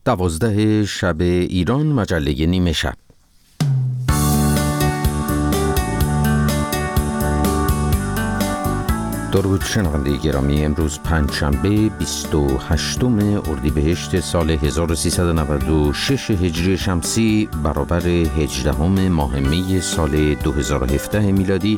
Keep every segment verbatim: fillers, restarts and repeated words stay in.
دوازده شب ایران، مجله نیمه شب. درود شنونده گرامی، امروز پنجشنبه بیست و هشتم اردیبهشت سال هزار و سیصد و نود و شش هجری شمسی برابر هجدهم ماه می سال دو هزار و هفده میلادی.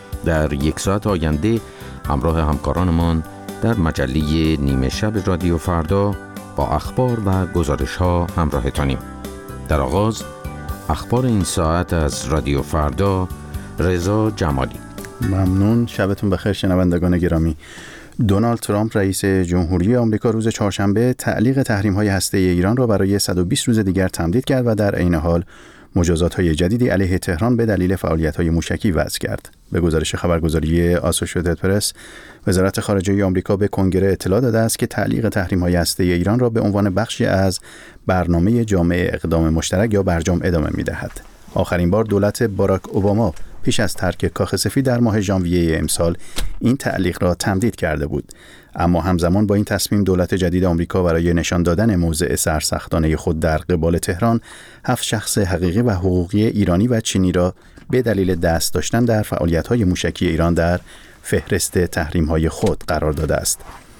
در یک ساعت آینده همراه همکارانمان در مجله نیمه شب رادیو فردا با اخبار و گزارش ها همراهتانیم. در آغاز اخبار این ساعت از رادیو فردا. رضا جمالی. ممنون. شبتون بخیر شنوندگان گرامی. دونالد ترامپ رئیس جمهوری آمریکا روز چهارشنبه تعلیق تحریم‌های هسته‌ای ایران را برای صد و بیست روز دیگر تمدید کرد و در عین حال مجازات‌های جدیدی علیه تهران به دلیل فعالیت‌های موشکی وضع کرد. به گزارش خبرگزاری آسوشییتد پرس، وزارت خارجه آمریکا به کنگره اطلاع داده است که تعلیق تحریم‌های هسته‌ای ایران را به عنوان بخشی از برنامه جامع اقدام مشترک یا برجام ادامه می‌دهد. آخرین بار دولت باراک اوباما پیش از ترک کاخ سفید در ماه ژانویه امسال این تعلیق را تمدید کرده بود، اما همزمان با این تصمیم دولت جدید آمریکا برای نشان دادن موضع سرسختانه خود در قبال تهران، هفت شخص حقیقی و حقوقی ایرانی و چینی را به دلیل دست داشتن در فعالیت‌های موشکی ایران در فهرست تحریم‌های خود قرار داده است.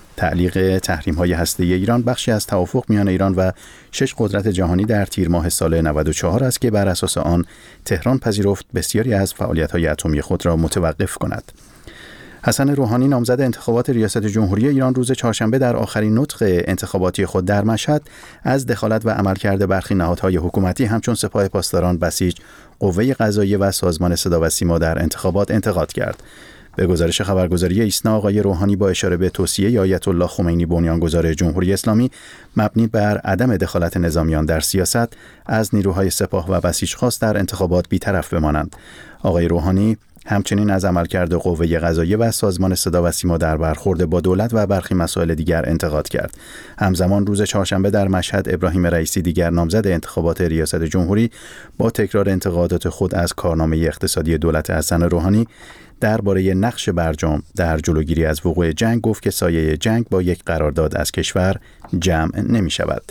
تعلیق تحریم‌های هسته‌ای ایران بخشی از توافق میان ایران و شش قدرت جهانی در تیر ماه سال نود و چهار است که بر اساس آن تهران پذیرفت بسیاری از فعالیت‌های اتمی خود را متوقف کند. حسن روحانی نامزد انتخابات ریاست جمهوری ایران روز چهارشنبه در آخرین نطق انتخاباتی خود در مشهد از دخالت و عملکرد برخی نهادهای حکومتی همچون سپاه پاسداران، بسیج، قوه قضاییه و سازمان صدا و سیما در انتخابات انتقاد کرد. به گزارش خبرگزاری ایسنا، آقای روحانی با اشاره به توصیه آیت الله خمینی بنیانگذار جمهوری اسلامی مبنی بر عدم دخالت نظامیان در سیاست، از نیروهای سپاه و بسیج خواست در انتخابات بی‌طرف بمانند. آقای روحانی همچنین از عملکرد قوه قضاییه و سازمان صدا و سیما در برخورد با دولت و برخی مسائل دیگر انتقاد کرد. همزمان روز چهارشنبه در مشهد، ابراهیم رئیسی دیگر نامزد انتخابات ریاست جمهوری با تکرار انتقادات خود از کارنامه اقتصادی دولت حسن روحانی درباره نقش برجام در جلوگیری از وقوع جنگ گفت که سایه جنگ با یک قرارداد از کشور جمع نمی شود.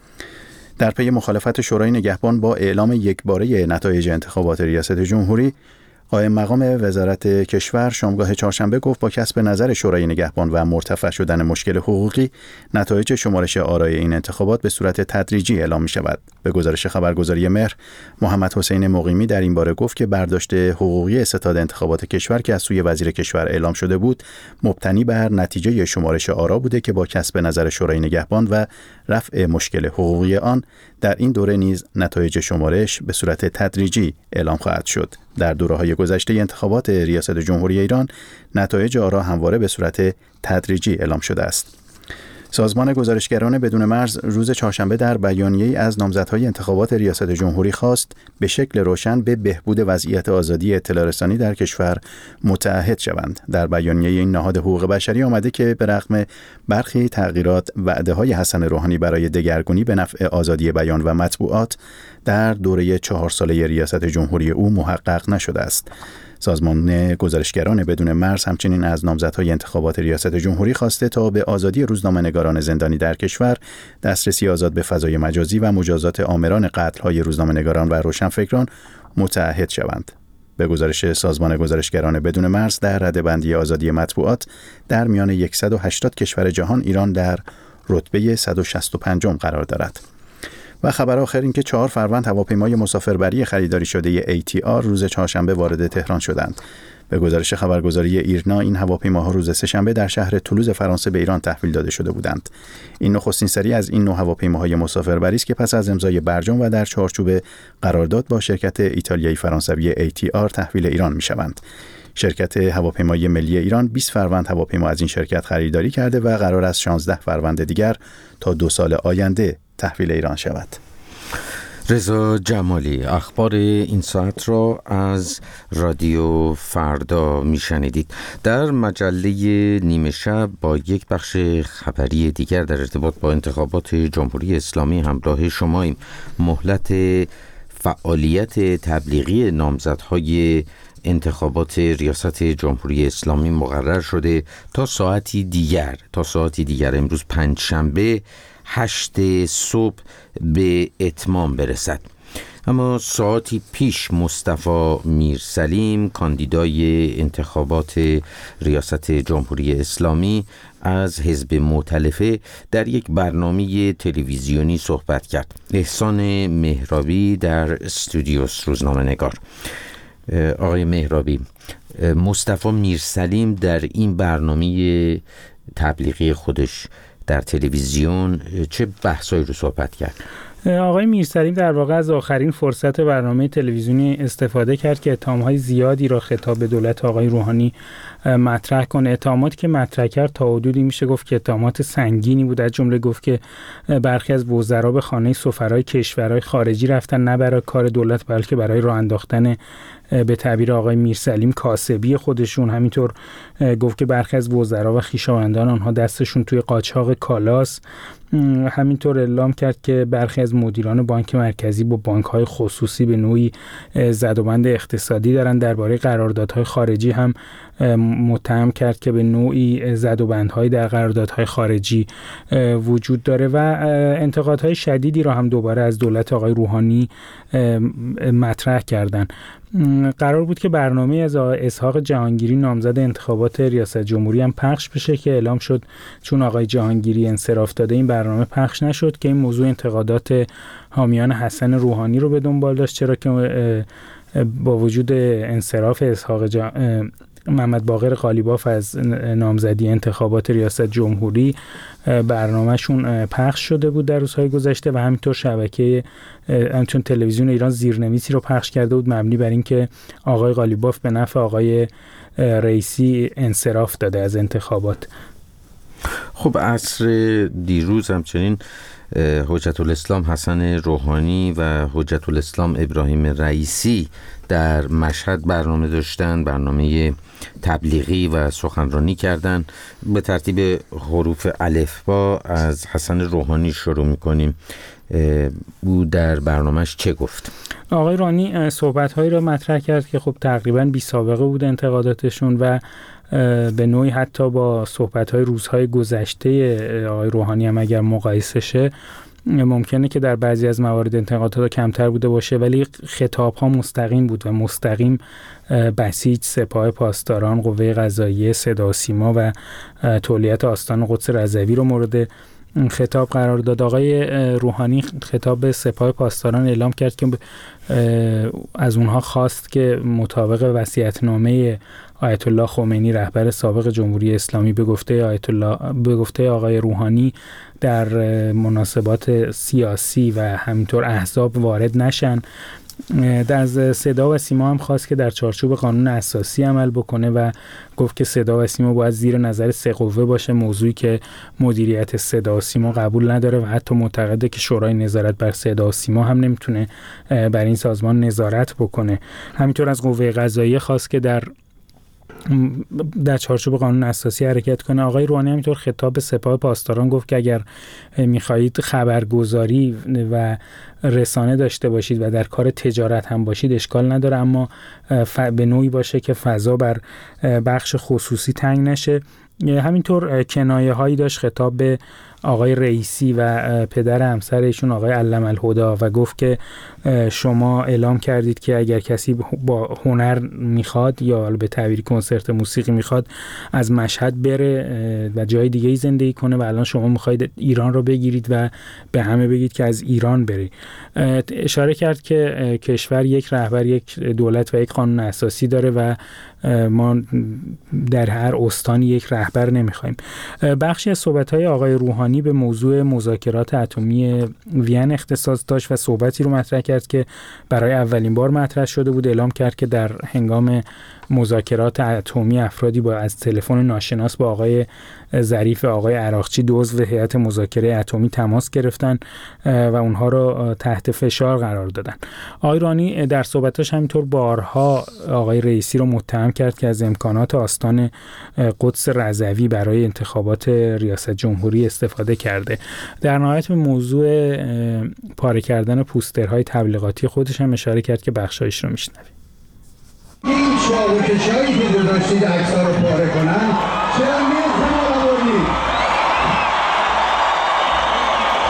در پی مخالفت شورای نگهبان با اعلام یکباره نتایج انتخابات ریاست جمهوری، قائم مقام وزارت کشور شامگاه چهارشنبه گفت با کسب نظر شورای نگهبان و مرتفع شدن مشکل حقوقی، نتایج شمارش آرای این انتخابات به صورت تدریجی اعلام می شود. به گزارش خبرگزاری مهر، محمد حسین مقیمی در این باره گفت که برداشت حقوقی ستاد انتخابات کشور که از سوی وزیر کشور اعلام شده بود، مبتنی بر نتیجه شمارش آرا بوده که با کسب نظر شورای نگهبان و رفع مشکل حقوقی آن، در این دوره نیز نتایج شمارش به صورت تدریجی اعلام خواهد شد. در دوره‌های گذشته انتخابات ریاست جمهوری ایران، نتایج آرا همواره به صورت تدریجی اعلام شده است. سازمان گزارشگران بدون مرز روز چهارشنبه در بیانیه‌ای از نامزدهای انتخابات ریاست جمهوری خواست به شکل روشن به بهبود وضعیت آزادی اطلاع رسانی در کشور متعهد شوند. در بیانیه این نهاد حقوق بشری آمده که به رغم برخی تغییرات، وعده‌های حسن روحانی برای دگرگونی به نفع آزادی بیان و مطبوعات در دوره چهار ساله ریاست جمهوری او محقق نشده است. سازمان گزارشگران بدون مرز همچنین از نامزدهای انتخابات ریاست جمهوری خواسته تا به آزادی روزنامه‌نگاران زندانی در کشور، دسترسی آزاد به فضای مجازی و مجازات آمران قتل‌های روزنامه‌نگاران و روشنفکران متعهد شوند. به گزارش سازمان گزارشگران بدون مرز، در رده‌بندی آزادی مطبوعات در میان صد و هشتاد کشور جهان، ایران در رتبه صد و شصت و پنجم قرار دارد. و خبر آخر این که چهار فروند هواپیمای مسافربری خریداری شده ای تی آر روز چهارشنبه وارد تهران شدند. به گزارش خبرگزاری ایرنا، این هواپیماها روز سه‌شنبه در شهر تولوز فرانسه به ایران تحویل داده شده بودند. این نخستین سری از این نوع هواپیماهای مسافربری است که پس از امضای برجام و در چارچوب قرارداد با شرکت ایتالیایی فرانسوی ای تی آر تحویل ایران می‌شوند. شرکت هواپیمایی ملی ایران بیست فروند هواپیما از این شرکت خریداری کرده و قرار است شانزده فروند دیگر تا دو سال آینده تحویل ایران شود. رضا جمالی. اخبار این ساعت را از رادیو فردا میشنیدید. در مجله نیمه شب با یک بخش خبری دیگر در ارتباط با انتخابات جمهوری اسلامی همراه شماییم. مهلت فعالیت تبلیغی نامزدهای انتخابات ریاست جمهوری اسلامی مقرر شده تا ساعتی دیگر تا ساعتی دیگر امروز پنجشنبه هشت صبح به اتمام برسد. اما ساعتی پیش مصطفی میرسلیم کاندیدای انتخابات ریاست جمهوری اسلامی از حزب مؤتلفه در یک برنامه تلویزیونی صحبت کرد. احسان مهرابی در استودیوس روزنامه‌نگار. آقای مهرابی، مصطفی میرسلیم در این برنامه تبلیغی خودش در تلویزیون چه بحثایی رو صحبت کرد؟ آقای میرسلیم در واقع از آخرین فرصت برنامه تلویزیونی استفاده کرد که اتهام‌های زیادی را خطاب به دولت آقای روحانی مطرح کنه. اتهاماتی که مطرح کرد تا حدودی میشه گفت که اتهامات سنگینی بود. از جمله گفت که برخی از وزرا به خانه سفرای کشورهای خارجی رفتن، نه برای کار دولت بلکه برای راه انداختن به تعبیر آقای میرسلیم کاسبی خودشون. همینطور گفت که برخی از وزرا و خویشاوندان آنها دستشون توی قاچاق کالاست. همینطور اعلام کرد که برخی از مدیران بانک مرکزی با بانک‌های خصوصی به نوعی زدوبند اقتصادی دارن. درباره قراردادهای خارجی هم متهم کرد که به نوعی زدوبندهای در قراردادهای خارجی وجود داره و انتقادهای شدیدی را هم دوباره از دولت آقای روحانی مطرح کردند. قرار بود که برنامه از اسحاق جهانگیری نامزد انتخابات ریاست جمهوری هم پخش بشه که اعلام شد چون آقای جهانگیری انصراف داده این برنامه پخش نشد که این موضوع انتقادات حامیان حسن روحانی رو به دنبال داشت، چرا که با وجود انصراف اسحاق جه... محمد باقر قالیباف از نامزدی انتخابات ریاست جمهوری برنامهشون پخش شده بود در روزهای گذشته و همینطور شبکه همچون تلویزیون ایران زیرنویسی رو پخش کرده بود مبنی بر اینکه آقای قالیباف به نفع آقای رئیسی انصراف داده از انتخابات. خب عصر دیروز همچنین حجت الاسلام حسن روحانی و حجت الاسلام ابراهیم رئیسی در مشهد برنامه داشتن، برنامه تبلیغی و سخنرانی کردن. به ترتیب حروف الفبا از حسن روحانی شروع می‌کنیم. او در برنامهش چه گفت؟ آقای روحانی صحبت‌هایی را مطرح کرد که خب تقریباً بی سابقه بود انتقاداتشون و به نوعی حتی با صحبت‌های روزهای گذشته آقای روحانی هم اگر مقایسه شه ممکنه که در بعضی از موارد انتقادات کمتر بوده باشه، ولی خطاب‌ها مستقیم بود و مستقیم بسیج سپاه پاسداران، قوه قضاییه، صدا و سیما و تولیت آستان قدس رضوی رو مورد خطاب قرار داد. آقای روحانی خطاب به سپاه پاسداران اعلام کرد که از اونها خواست که مطابق وصیت‌نامه آیت الله خمینی رهبر سابق جمهوری اسلامی به گفته آیت الله به گفته آقای روحانی در مناسبات سیاسی و همینطور احزاب وارد نشن. در صدا و سیما هم خواست که در چارچوب قانون اساسی عمل بکنه و گفت که صدا و سیما باید زیر نظر سه قوه باشه، موضوعی که مدیریت صدا و سیما قبول نداره و حتی معتقده که شورای نظارت بر صدا و سیما هم نمیتونه بر این سازمان نظارت بکنه. همینطور از قوه قضاییه خواست که در در چارچوب قانون اساسی حرکت کنه. آقای روحانی همینطور خطاب به سپاه پاسداران گفت که اگر میخواهید خبرگزاری و رسانه داشته باشید و در کار تجارت هم باشید اشکال نداره، اما به نوعی باشه که فضا بر بخش خصوصی تنگ نشه. همینطور کنایه هایی داشت خطاب به آقای رئیسی و پدر همسر ایشون آقای علم الهدا و گفت که شما اعلام کردید که اگر کسی با هنر میخواد یا به تعبیر کنسرت موسیقی میخواد از مشهد بره و جای دیگه ای زندگی کنه و الان شما میخواید ایران رو بگیرید و به همه بگید که از ایران بری. اشاره کرد که کشور یک رهبر، یک دولت و یک قانون اساسی داره و ما در هر استانی یک رهبر نمیخوایم. بخشی از صحبت‌های آقای روحانی به موضوع مذاکرات اتمی وین اختصاص داشت و صحبتی رو مطرح کرد که برای اولین بار مطرح شده بود. اعلام کرد که در هنگام مذاکرات اتمی افرادی با از تلفن ناشناس با آقای ظریف و آقای عراقچی عضو هیئت مذاکره اتمی تماس گرفتن و اونها رو تحت فشار قرار دادن. آقای روحانی در صحبتاش همینطور بارها آقای رئیسی رو متهم کرد که از امکانات آستان قدس رضوی برای انتخابات ریاست جمهوری استفاده کرده. در نهایت به موضوع پاره کردن پوسترهای تبلیغاتی خودش هم اشاره کرد که بخشایش رو میشنویم. این شاوکشایی که گذاشتید عکس‌ها رو پاره کنن چرا میخوام آوردید؟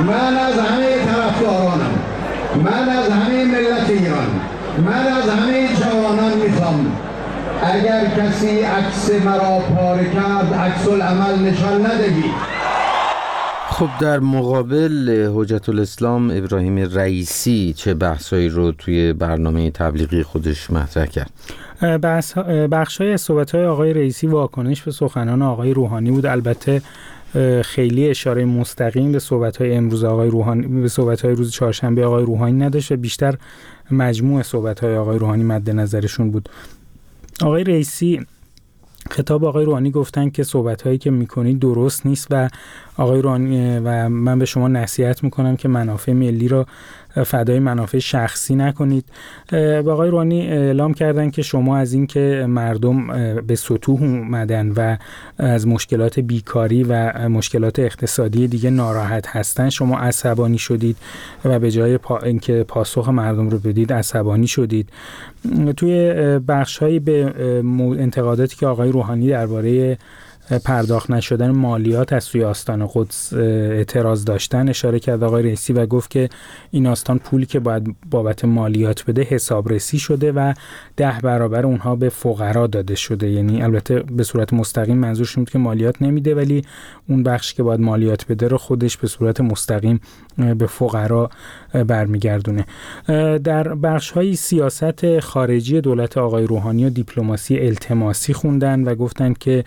من از همه طرفدارانم، من از همه ملت ایران، من از همه جوانان میخوام اگر کسی عکس مرا پاره کرد عکس العمل نشان ندهید. خب در مقابل حجت الاسلام ابراهیم رئیسی چه بحثایی رو توی برنامه تبلیغی خودش مطرح کرد؟ بخش‌های از صحبت‌های آقای رئیسی واکنش به سخنان آقای روحانی بود. البته خیلی اشاره مستقیم به صحبت‌های امروز آقای روحانی به صحبت‌های روز چهارشنبه آقای روحانی نداشت و بیشتر مجموع صحبت‌های آقای روحانی مد نظرشون بود. آقای رئیسی خطاب آقای روحانی گفتن که صحبت‌هایی که می‌کنید درست نیست و آقای روحانی و من به شما نصیحت می‌کنم که منافع ملی را فدای منافع شخصی نکنید. با آقای روحانی اعلام کردن که شما از این که مردم به سطوح اومدن و از مشکلات بیکاری و مشکلات اقتصادی دیگه ناراحت هستن شما عصبانی شدید و به جای پا اینکه پاسخ مردم رو بدید عصبانی شدید. توی بخش‌هایی به انتقاداتی که آقای روحانی درباره پرداخت نشدن مالیات از سوی آستان قدس اعتراض داشتن اشاره کرد آقای رئیسی و گفت که این آستان پولی که باید بابت مالیات بده حسابرسی شده و ده برابر اونها به فقرا داده شده. یعنی البته به صورت مستقیم منظورش بود که مالیات نمیده ولی اون بخش که باید مالیات بده رو خودش به صورت مستقیم به فقرا برمیگردونه. در بخش‌های سیاست خارجی دولت آقای روحانی و دیپلماسی التماسی خوندن و گفتن که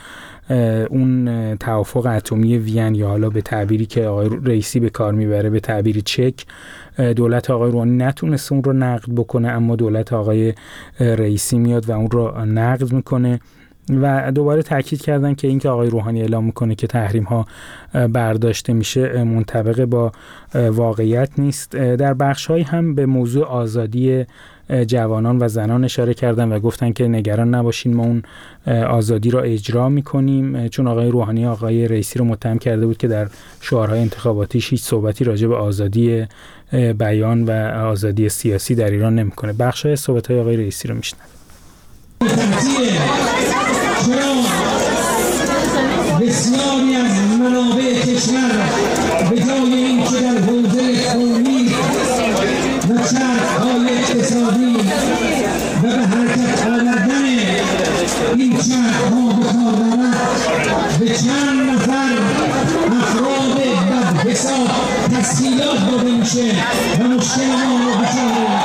اون توافق اتمی وین یا حالا به تعبیری که آقای رئیسی به کار میبره به تعبیری چک دولت آقای روحانی نتونست اون رو نقد بکنه اما دولت آقای رئیسی میاد و اون رو نقد میکنه و دوباره تاکید کردن که اینکه آقای روحانی اعلام میکنه که تحریم ها برداشته میشه منطبق با واقعیت نیست. در بخش‌هایی هم به موضوع آزادی جوانان و زنان اشاره کردن و گفتن که نگران نباشین ما اون آزادی را اجرا میکنیم، چون آقای روحانی آقای رئیسی رو متهم کرده بود که در شعارهای انتخاباتیش هیچ صحبتی راجع به آزادی بیان و آزادی سیاسی در ایران نمیکنه. بخش‌های صحبت‌های آقای رئیسی رو میشنویم. بسیاری از منابع کشور به جای اینکه در حوزه قومی و چرخ‌های اقتصادی و به حرکت آوردن این چرخ‌ها به کار برد به چند نفر افراد بدحساب تسهیلات داده میشه و مشکل ما رو بچاره.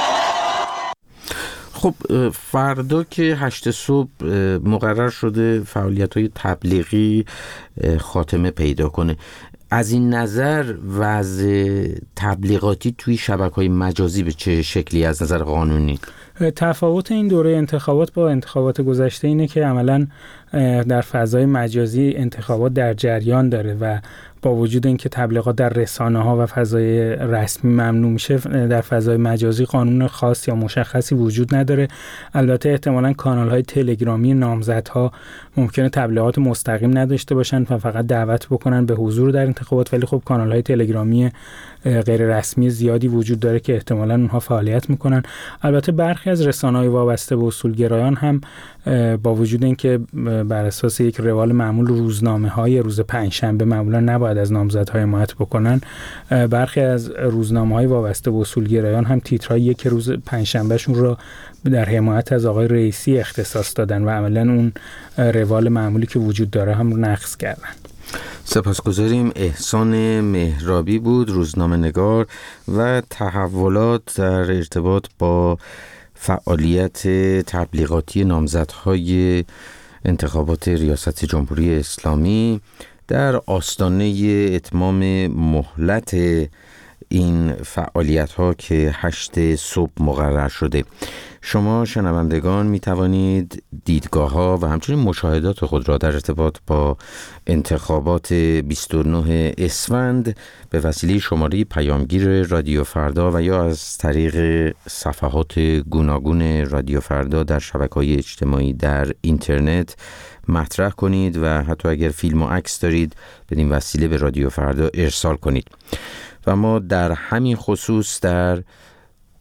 خب فردا که هشت صبح مقرر شده فعالیت‌های تبلیغی خاتمه پیدا کنه، از این نظر وضع تبلیغاتی توی شبکه‌های مجازی به چه شکلی از نظر قانونی؟ تفاوت این دوره انتخابات با انتخابات گذشته اینه که عملاً در فضای مجازی انتخابات در جریان داره و با وجود اینکه تبلیغات در رسانه‌ها و فضای رسمی ممنوع میشه در فضای مجازی قانون خاص یا مشخصی وجود نداره. البته احتمالاً کانال‌های تلگرامی نامزدها ممکنه تبلیغات مستقیم نداشته باشن و فقط دعوت بکنن به حضور در انتخابات، ولی خب کانال‌های تلگرامی غیر رسمی زیادی وجود داره که احتمالاً اونها فعالیت میکنن. البته برخی از رسانه‌های وابسته به اصولگرایان هم با وجود اینکه بر اساس یک روال معمول روزنامه‌های روز پنجشنبه معمولاً نباید از نامزدها حمایت بکنن، برخی از روزنامه‌های وابسته به اصولگرایان هم تیترهای یک روز پنجشنبهشون رو در حمایت از آقای رئیسی اختصاص دادن و عملاً اون روال معمولی که وجود داره هم رو نقض کردن. سپاسگزاریم. احسان مهرابی بود، روزنامه‌نگار و تحولات در ارتباط با فعالیت تبلیغاتی نامزدهای انتخابات ریاست جمهوری اسلامی در آستانه اتمام مهلت این فعالیت ها که هشت صبح مقرر شده. شما شنوندگان می توانید دیدگاه ها و همچنین مشاهدات خود را در ارتباط با انتخابات بیست و نه اسفند به وسیله شماره پیامگیر رادیو فردا و یا از طریق صفحات گوناگون رادیو فردا در شبکه‌های اجتماعی در اینترنت مطرح کنید و حتی اگر فیلم و عکس دارید بدین وسیله به رادیو فردا ارسال کنید. و ما در همین خصوص در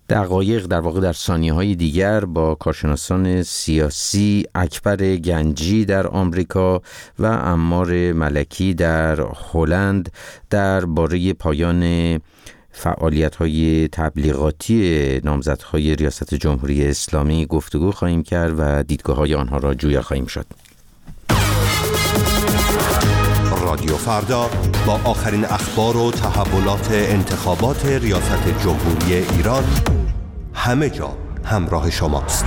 دقایق در واقع در ثانیه‌های دیگر با کارشناسان سیاسی اکبر گنجی در آمریکا و عمار ملکی در هلند درباره پایان فعالیت‌های تبلیغاتی نامزدهای ریاست جمهوری اسلامی گفتگو خواهیم کرد و دیدگاه‌های آنها را جویا خواهیم شد. رادیو فردا با آخرین اخبار و تحولات انتخابات ریاست جمهوری ایران همه جا همراه شماست.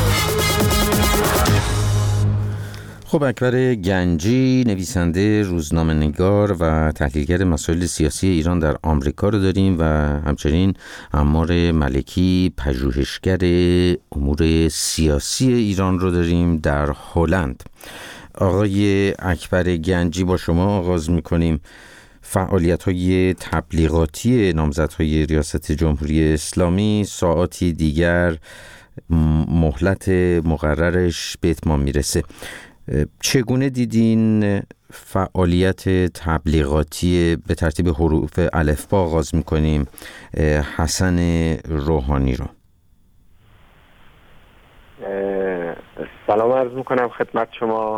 خب اکبر گنجی نویسنده، روزنامه‌نگار و تحلیلگر مسائل سیاسی ایران در آمریکا رو داریم و همچنین عمار ملکی پژوهشگر امور سیاسی ایران رو داریم در هلند. آقای اکبر گنجی با شما آغاز می‌کنیم. فعالیت‌های تبلیغاتی نامزدهای ریاست جمهوری اسلامی ساعاتی دیگر مهلت مقررش به اتمام میرسه. چگونه دیدین فعالیت تبلیغاتی به ترتیب حروف الفبا آغاز می‌کنیم حسن روحانی رو؟ سلام عرض میکنم خدمت شما.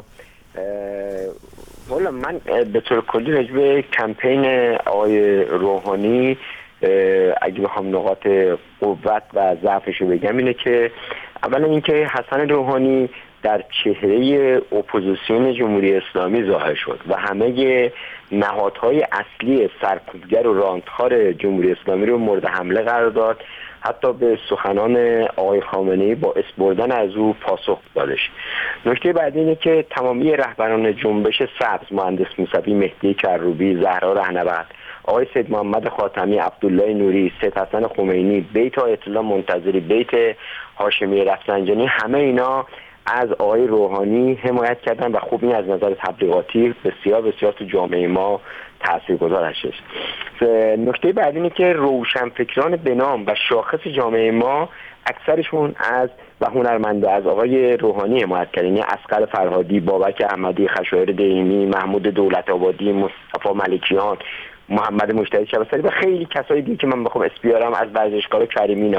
والا من به طور کلی راجع به کمپین آقای روحانی اگه بخوام نقاط قوت و ضعفش رو بگم اینه که اولا اینکه حسن روحانی در چهره اپوزیسیون جمهوری اسلامی ظاهر شد و همه نهادهای اصلی سرکوبگر و راندخوار جمهوری اسلامی رو مورد حمله قرار داد، حتی به سخنان آقای خامنه‌ای با اسم بردن از او پاسخ دادش. نکته بعدی اینه که تمامی رهبران جنبش سبز، مهندس موسوی، مهدی کروبی، زهرا رهنورد، آقای سید محمد خاتمی، عبدالله نوری، سید حسن خمینی، بیت آیت الله منتظری، بیت هاشمی رفسنجانی، همه اینا از آقای روحانی حمایت کردن و خوب این از نظر تبلیغاتی بسیار بسیار تو جامعه ما تاثیرگذار هستش. نکته بعدی اینه که روشنفکران به نام و شاخص جامعه ما اکثرشون از و هنرمنده از آقای روحانی حمایت کردن، یعنی اصغر فرهادی، بابک احمدی، خشایار دیمی، محمود دولت‌آبادی، مصطفی ملکیان، محمد مجتهد شبستری و خیلی کسای دیگه که من بخوام اسم بیارم، از ورزشکار کریمینا.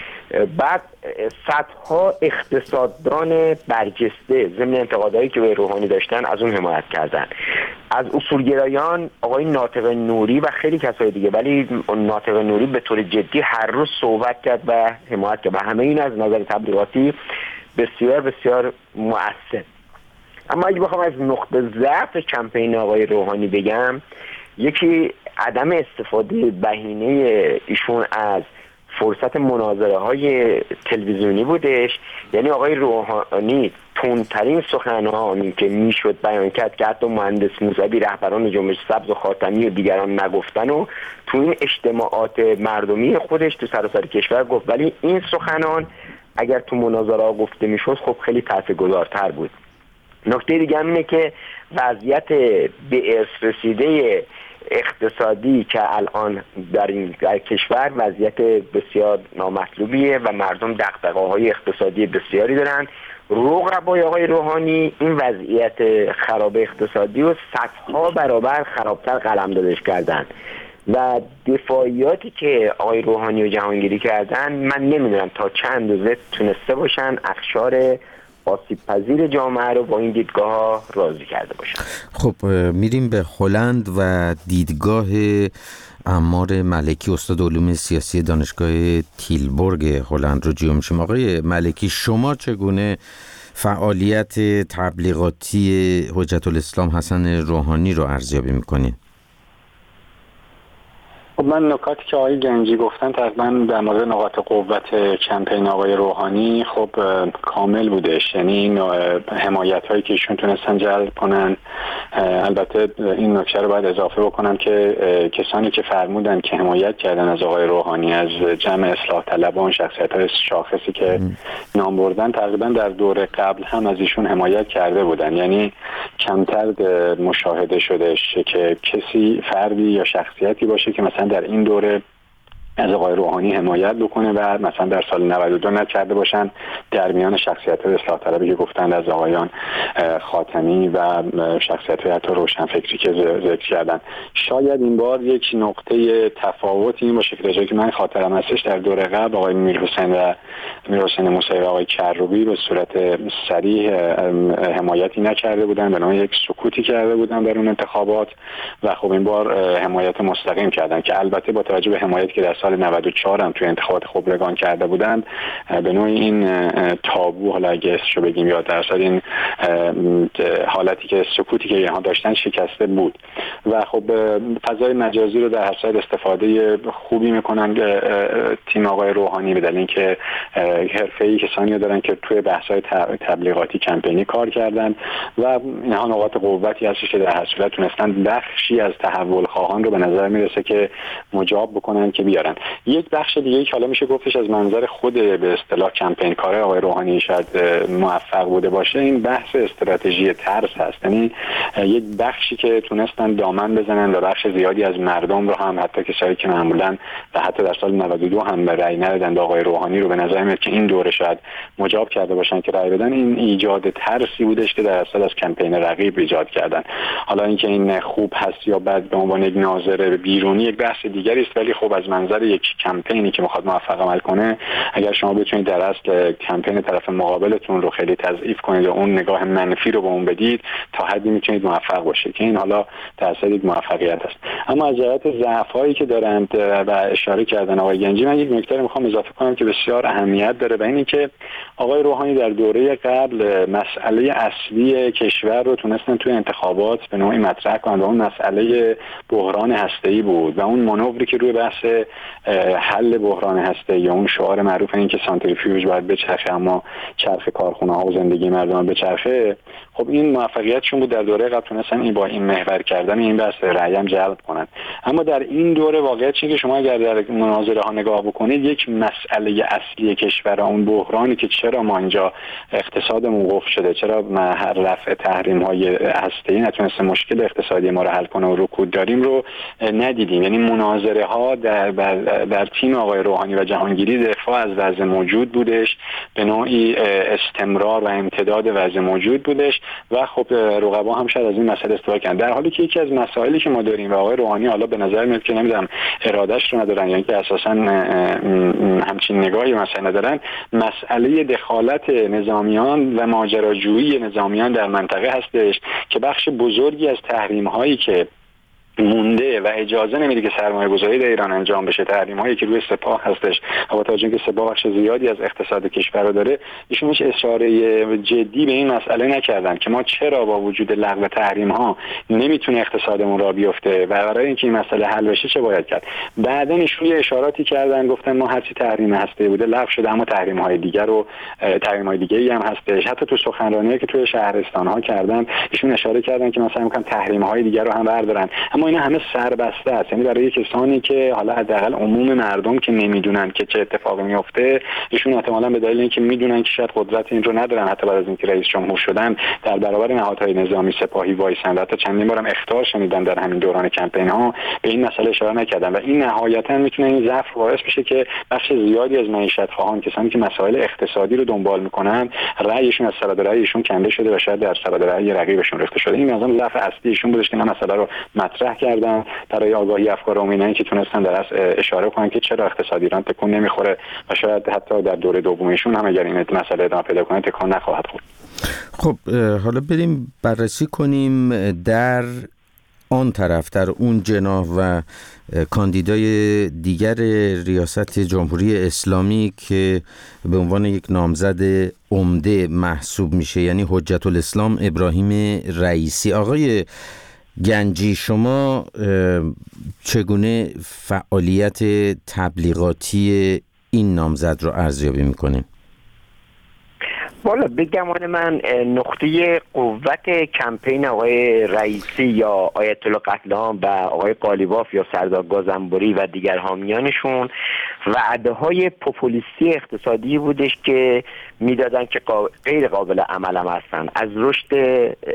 بعد صدها اقتصاددان برجسته ضمن انتقادایی که به روحانی داشتن از اون حمایت کردن، از اصولگرایان آقای ناطق نوری و خیلی کسای دیگه، ولی ناطق نوری به طور جدی هر روز صحبت کرد و حمایت کرد و همه این از نظر تبلیغاتی بسیار بسیار مؤثر. اما اگه بخوام از نقطه ضعف کمپین آقای روحانی بگم، یکی عدم استفاده بهینه ایشون از فرصت مناظره های تلویزیونی بودش. یعنی آقای روحانی تندترین سخنانی که میشد بیان کرد که حتی مهندس موسوی، رهبران جنبش سبز و خاتمی و دیگران نگفتن و تو این اجتماعات مردمی خودش تو سراسر کشور گفت، ولی این سخنان اگر تو مناظره ها گفته میشد خب خیلی تاثیرگذارتر بود. نکته دیگه هم اینه که وضعیت به ارث رسیده اقتصادی که الان در این در کشور وضعیت بسیار نامطلوبیه و مردم دغدغه‌های اقتصادی بسیاری دارن. رقبای آقای روحانی این وضعیت خراب اقتصادی رو صدها برابر خرابتر قلمدادش کردن و دفاعیاتی که آقای روحانی و جهانگیری کردن من نمیدونم تا چند اندازه تونسته باشن اقشار آسیب پذیر جامعه رو با این دیدگاه ها راضی کرده باشن. خب میریم به هلند و دیدگاه عمار ملکی، استاد علوم سیاسی دانشگاه تیلبورگ هلند رو جویا میشیم. آقای ملکی، شما چگونه فعالیت تبلیغاتی حجت الاسلام حسن روحانی رو ارزیابی میکنین؟ خب من نکاتی که آقای گنجی گفتن تقریبا در مورد نقاط قوت کمپین آقای روحانی خب کامل بودش. یعنی حمایت هایی که ایشون تونستن جلب کنن. البته این نکته رو باید اضافه بکنم که کسانی که فرمودن که حمایت کردن از آقای روحانی از جمع اصلاح طلبان، شخصیت های شاخصی که نام بردن، تقریبا در دوره قبل هم از ایشون حمایت کرده بودن. یعنی کمتر مشاهده شدش که کسی فردی یا شخصیتی باشه که مثلا در این دوره از آقای روحانی حمایت بکنه و مثلا در سال نود و دو نکرده باشن در میان شخصیت‌های اصلاح طلبی که گفتند از آقایان خاتمی و شخصیت‌های حتی روشنفکری که ذکر کردن. شاید این بار یک نقطه تفاوت این باشه که جایی که من خاطرم هستش در دوره قبل آقای میرحسین و میرحسین موسوی و آقای کروبی به صورت صریح حمایتی نکرده بودن، به نوعی یک سکوتی کرده بودن در اون انتخابات و خب این بار حمایت مستقیم کردن که البته با توجه به حمایتی که در سال نود و چهار هم توی انتخابات خبرگان کرده بودند به نوعی این تابو حالا اگه اسمشو بگیم یا در اصل این حالتی که سکوتی که اینها داشتن شکسته بود و خب فضای مجازی رو در هر صورت استفاده خوبی میکنن تیم آقای روحانی به دلیل اینکه حرفه‌ای کسانی دارن که توی بحث‌های تبلیغاتی کمپینی کار کردن و اینها نقاط قوتی هستش که در هر صورت تونستن بخشی از تحول خواهان رو به نظر میرسه که مجاب بکنن که بیارن. یک بخش دیگه که حالا میشه گفتش از منظر خود به اصطلاح کمپین کار آقای روحانی شاید موفق بوده باشه این بحث استراتژی ترس هست، یعنی یک بخشی که تونستن دامن بزنن و بخش زیادی از مردم رو هم حتی کسایی که معمولاً و حتی در سال نود و دو هم به رأی ندادن آقای روحانی رو به نظر میاد که این دوره شاید مجاب کرده باشن که رأی بدن. این ایجاد ترسی بودش که در اصل از کمپین رقیب ایجاد کردن. حالا اینکه این خوب هست یا بد به عنوان یک ناظر بیرونی یک بحث دیگری است، ولی خب از منظر یک کمپینی که میخواد موفق عمل کنه اگر شما بتونید در اصل کمپین طرف مقابلتون رو خیلی تضعیف کنید و اون نگاه منفی رو به اون بدید تا حدی میتونید موفق باشید که این حالا در اصل یک موفقیت است. اما از جهت ضعفایی که دارند و اشاره کردن آقای گنجی من یک نکته رو میخوام اضافه کنم که بسیار اهمیت داره و اینه که آقای روحانی در دوره قبل مسئله اصلی کشور رو تونستن توی انتخابات به نوعی مطرح کنن و اون مسئله بحران هسته‌ای بود و اون مانوری که روی بحث حل بحران هسته‌ای یا اون شعار معروف این که سانتریفیوژ باید بچرخه اما چرخ کارخونه‌ها و زندگی مردم بچرخه، خب این موفقیتشون بود در دوره قبل تونستن این با این محور کردن این بحث رأی هم جلب کنن. اما در این دوره واقعیت چیه که شما اگر در مناظره ها نگاه بکنید یک مسئله اصلی کشور اون بحرانی که چرا ما اینجا اقتصادمون قفل شده، چرا رفع تحریم های هسته‌ای نتونسته مشکل اقتصادی ما رو حل کنه و رکود داریم رو ندیدیم. یعنی مناظره ها در در تیم آقای روحانی و جهانگیری دفاع از وضع موجود بودش، به نوعی استمرار و امتداد وضع موجود بودش و خب رقبا هم شاید از این مسئله استفاده کردن، در حالی که یکی از مسائلی که ما داریم و آقای روحانی حالا به نظر میاد که نمیدونم ارادهش رو ندارن یعنی که اساسا همچین نگاهی مسئله ندارن، مسئله دخالت نظامیان و ماجراجویی نظامیان در منطقه هستش که بخش بزرگی از تحریم هایی که مونده و اجازه نمیده که سرمایه گذاری در ایران انجام بشه، تحریم هایی که روی سپاه هستش و با توجه که سپاه بخش زیادی از اقتصاد کشور رو داره، ایشون هیچ اشاره جدی به این مسئله نکردن که ما چرا با وجود لغو تحریم ها نمیتونه اقتصادمون را بیفته و برای اینکه این مسئله حل بشه چه باید کرد. بعدن ایشون یه اشاراتی کردن گفتن ما هرچی تحریم هسته بوده لغو شده اما تحریم های دیگر رو تحریم های دیگه‌ای هم هستش. حتی تو سخنرانی‌ای که توی شهرستان ها کردن ایشون اشاره کردن که مثلا میگن تحریم های دیگر رو هم بردارن، اما اینا همه سربسته است. یعنی برای کسانی که حالا حداقل عموم مردم که نمیدونن که چه اتفاقی میفته، ایشون احتمالاً به دلیل اینکه میدونن که شاید قدرت این رو ندارن حتی بعد از اینکه رئیس جمهور شدن در برابر نهادهای نظامی سپاهی وایسن و حتی چندین بارم اخطار شنیدن در همین دوران کمپین ها به این مسئله اشاره نکردن و این نهایتاً میتونه این ضعف باعث بشه که بخش زیادی از معیشت خواهان کسانی که مسائل اقتصادی رو دنبال میکنن رأیشون از سبد رأیشون کنده شده و شاید در سبد رأی رقیبشون ریخته شده. این مثلا ضعف اصلی ایشون بودش که این مسئله رو مطرح کردن برای آگاهی افکار عمومی که تونستن در اصل اشاره کنن که چرا اقتصاد ایران تکون نمیخوره و شاید حتی در دوره دومیشون هم اگر این مسئله ادامه پیدا کنه تکون نخواهد خورد. خب حالا بریم بررسی کنیم در آن طرف در اون جناح و کاندیدای دیگر ریاست جمهوری اسلامی که به عنوان یک نامزد عمده محسوب میشه یعنی حجت الاسلام ابراهیم رئیسی. آقای گنجی شما چگونه فعالیت تبلیغاتی این نامزد رو ارزیابی میکنید؟ والا بگمان من نقطه قوت کمپین آقای رئیسی یا آیت الله قتل‌عام و آقای قالیباف یا سردار گازنبری و دیگر حامیانشون وعده های پوپولیستی اقتصادی بودش که میدادن که غیر قابل عمل هم هستن، از رشد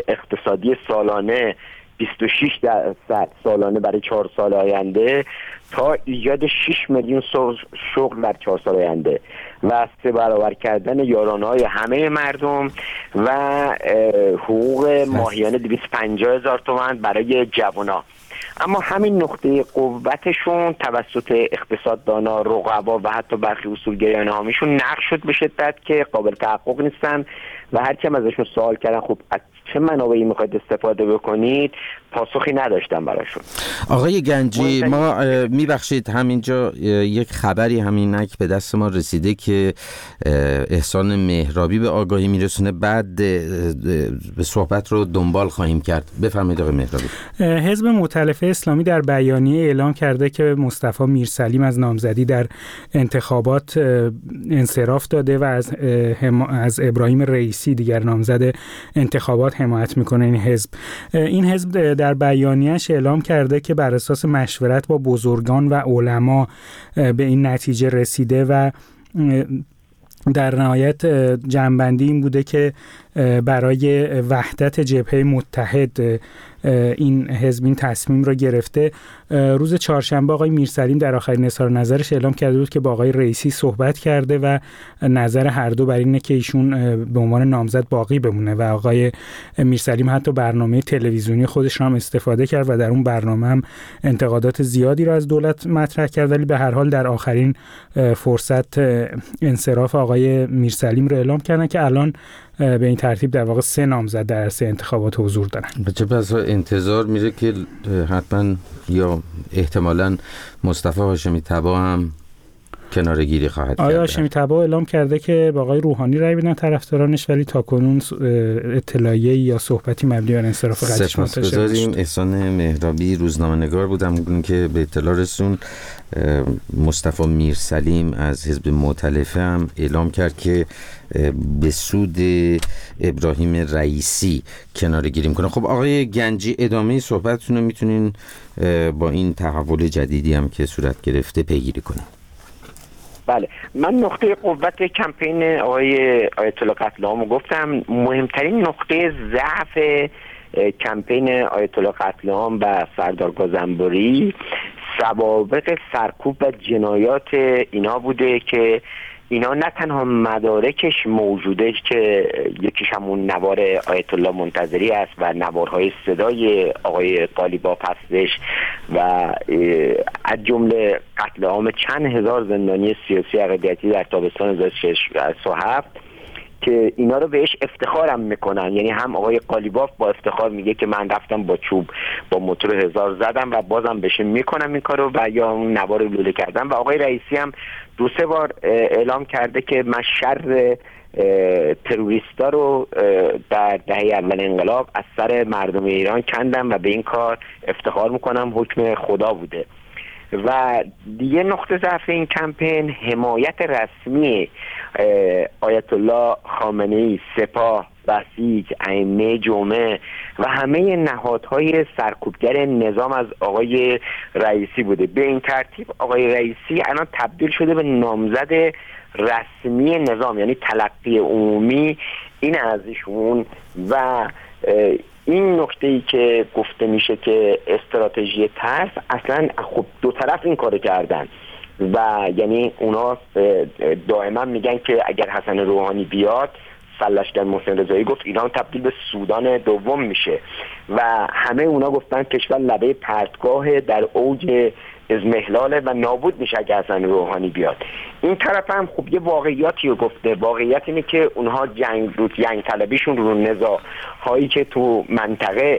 اقتصادی سالانه بیست و شش درصد سالانه برای چهار سال آینده تا ایجاد شش میلیون شغل در چهار سال آینده و سه برابر کردن یارانه‌های همه مردم و حقوق ماهیانه دویست و پنجاه هزار تومان برای جوانان. اما همین نقطه قوتشون توسط اقتصاددانا، رقبا و حتی برخی اصولگرایان حامیشون نقض شد به شدت که قابل تحقق نیستن و هر کم ازشون سوال کردن خب از چه منابعی میخواید استفاده بکنید، پاسخی نداشتن براشون. آقای گنجی، ما میبخشید همینجا یک خبری همینک به دست ما رسیده که احسان مهرابی به آگاهی میرسونه، بعد به صحبت رو دنبال خواهیم کرد. بفرمایید آقای مهرابی. حزب مؤتلفه اسلامی در بیانیه اعلام کرده که مصطفی میرسلیم از نامزدی در انتخابات انصراف داده و از از ابراهیم رئیسی دیگر نامزد انتخابات حمایت میکنه. این حزب این حزب در بیانیه‌اش اعلام کرده که بر اساس مشورت با بزرگان و علما به این نتیجه رسیده و در نهایت جنبندی این بوده که برای وحدت جبهه متحد این حزب این تصمیم را گرفته. روز چهارشنبه آقای میرسلیم در آخرین اظهار نظرش اعلام کرده بود که با آقای رئیسی صحبت کرده و نظر هر دو بر اینه که ایشون به عنوان نامزد باقی بمونه و آقای میرسلیم حتی برنامه تلویزیونی خودش را هم استفاده کرد و در اون برنامه هم انتقادات زیادی را از دولت مطرح کرد، ولی به هر حال در آخرین فرصت انصراف آقای میرسلیم رو اعلام کردن که الان به این ترتیب در واقع سه نامزد در عرصه انتخابات حضور دارن. بچه پس انتظار میره که حتما یا احتمالاً مصطفی هاشمی طبا هم کناره‌گیری خواهد کرد. آیا هاشمی طبا اعلام کرده که با آقای روحانی رای بدن طرفدارانش، ولی تاکنون اطلاعیه‌ای یا صحبتی مبنی بر انصراف قطعیش منتشر نشد. سپاسگزاریم. احسان مهرابی روزنامه‌نگار بودم که به اطلاع رسون مصطفی میرسلیم از حزب مؤتلفه هم اعلام کرد که به سود ابراهیم رئیسی کناره‌گیری میکنه. خب آقای گنجی، ادامه صحبتتون رو میتونین با این تحول جدیدی هم که صورت گرفته پیگیری کنین. بله، من نقطه قوت کمپین آقای آیت الله قتل عام گفتم. مهمترین نقطه ضعف کمپین آیت الله قتل عام و سردار گازنبری سوابق سرکوب و جنایات اینا بوده که اینا نه تنها مدارکش موجوده که یکیش همون نوار آیت الله منتظری است و نوارهای صدای آقای قالیباف هستش و از جمله قتل عام چند هزار زندانی سیاسی عقیدتی در تابستان هزار و سیصد و هفت که اینا رو بهش افتخارم میکنن. یعنی هم آقای قالیباف با افتخار میگه که من رفتم با چوب با موتور هزار زدم و بازم بهش میکنم این کارو و یا اون نوار رو لوله کردم. و آقای رئیسی هم دو سه بار اعلام کرده که من شر تروریستا رو در دهه اول انقلاب از سر مردم ایران کندم و به این کار افتخار میکنم، حکم خدا بوده. و دیگه نقطه ضعف این کمپین حمایت رسمی آیت الله خامنه‌ای، سپاه، بسیج، ائمه جمعه و همه نهادهای سرکوبگر نظام از آقای رئیسی بوده. به این ترتیب آقای رئیسی الان تبدیل شده به نامزد رسمی نظام، یعنی تلقی عمومی این از ایشون. و این نکته‌ای که گفته میشه که استراتژی ترس، اصلا خب دو طرف این کارو کردن و یعنی اونا دائما میگن که اگر حسن روحانی بیاد، سرلشکر محسن رضایی گفت ایران تبدیل به سودان دوم میشه و همه اونا گفتن کشور لبه پرتگاه در اوج ازمهلاله و نابود میشه اگر حسن روحانی بیاد. این طرف هم خب یه واقعیاتی رو گفته. واقعیت اینه که اونها جنگ رو جنگ طلبیشون رو نزاع هایی که تو منطقه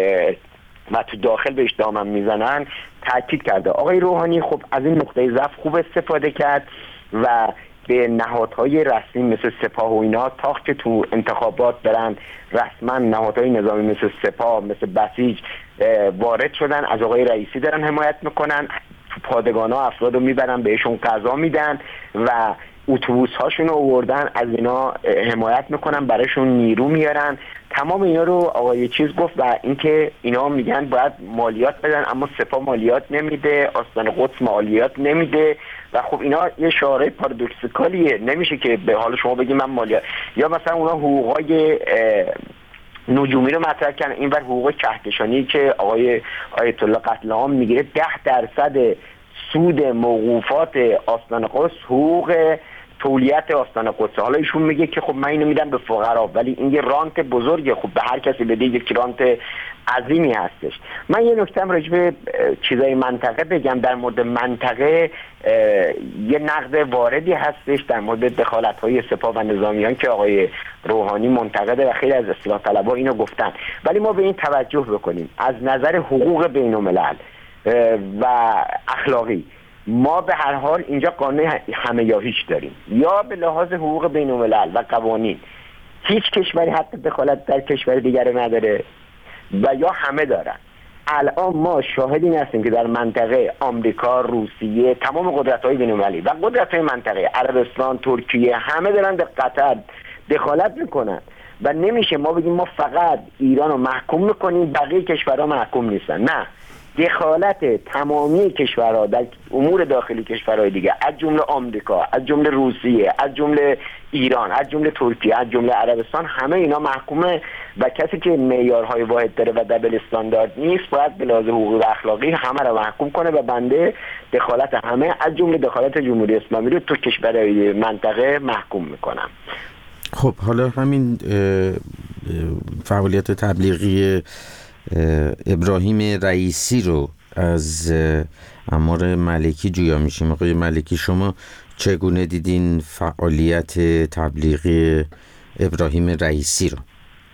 و تو داخل بهش دامن میزنن تاکید کرده. آقای روحانی خب از این نقطه ضعف خوب استفاده کرد و به نهادهای رسمی مثل سپاه و اینا تاخت که تو انتخابات برن رسما نهادهای نظامی مثل سپاه مثل بسیج وارد شدن، از آقای رئیسی دارن حمایت میکنن، تو پادگانا افراد رو میبرن بهشون غذا میدن و اتوبوس هاشون رو آوردن از اینا حمایت میکنن، براشون نیرو میارن. تمام اینا رو آقای چیز گفت و اینکه اینا میگن باید مالیات بدن اما سپاه مالیات نمیده، آستان قدس مالیات نمیده و خب اینا یه شعاره پارادوکسیکالیه. نمیشه که به حال شما بگید من مالیات، یا مثلا اونا حقوقای نجومی رو مطرح کردن، اینور حقوق کهکشانی که آقای آیت الله قتل عام میگیره ده درصد سود موقوفات آستان قدس حقوق تولیت آستان قدس. حالا ایشون میگه که خب من اینو میدم به فقرا، ولی این یه رانت بزرگه، خب به هر کسی بده یک رانت عظیمی هستش. من یه نکته هم راجع به چیزای منطقه بگم. در مورد منطقه یه نقد واردی هستش در مورد دخالت‌های سپاه و نظامیان که آقای روحانی منتقده و خیلی از اصلاح طلبها اینو گفتن، ولی ما به این توجه بکنیم از نظر حقوق بین‌الملل و اخلاقی ما به هر حال اینجا قانون همه یا هیچ داریم، یا به لحاظ حقوق بین‌الملل و قوانین هیچ کشوری حتی دخالت در کشور دیگر نداره و یا همه دارن. الان ما شاهدی هستیم که در منطقه آمریکا، روسیه، تمام قدرت‌های بین‌المللی و قدرت‌های منطقه، عربستان، ترکیه، همه دارن در قطر دخالت میکنن و نمیشه ما بگیم ما فقط ایران رو محکوم میکنیم بقیه کشورها محکوم نیستن. نه، دخالت تمامی کشورها در امور داخلی کشورهای دیگه از جمله آمریکا، از جمله روسیه، از جمله ایران، از جمله ترکیه، از جمله عربستان، همه اینا محکومه و کسی که معیارهای واحد داره و دبل استاندارد نیست باید به لحاظ حقوقی و اخلاقی همه رو محکوم کنه و بنده دخالت همه از جمله دخالت جمهوری اسلامی رو تو کشورهای منطقه محکوم میکنم. خب حالا همین فعالیت تبلیغی ابراهیم رئیسی رو از عمار ملکی جویا میشیم. آقای ملکی شما چگونه دیدین فعالیت تبلیغی ابراهیم رئیسی رو؟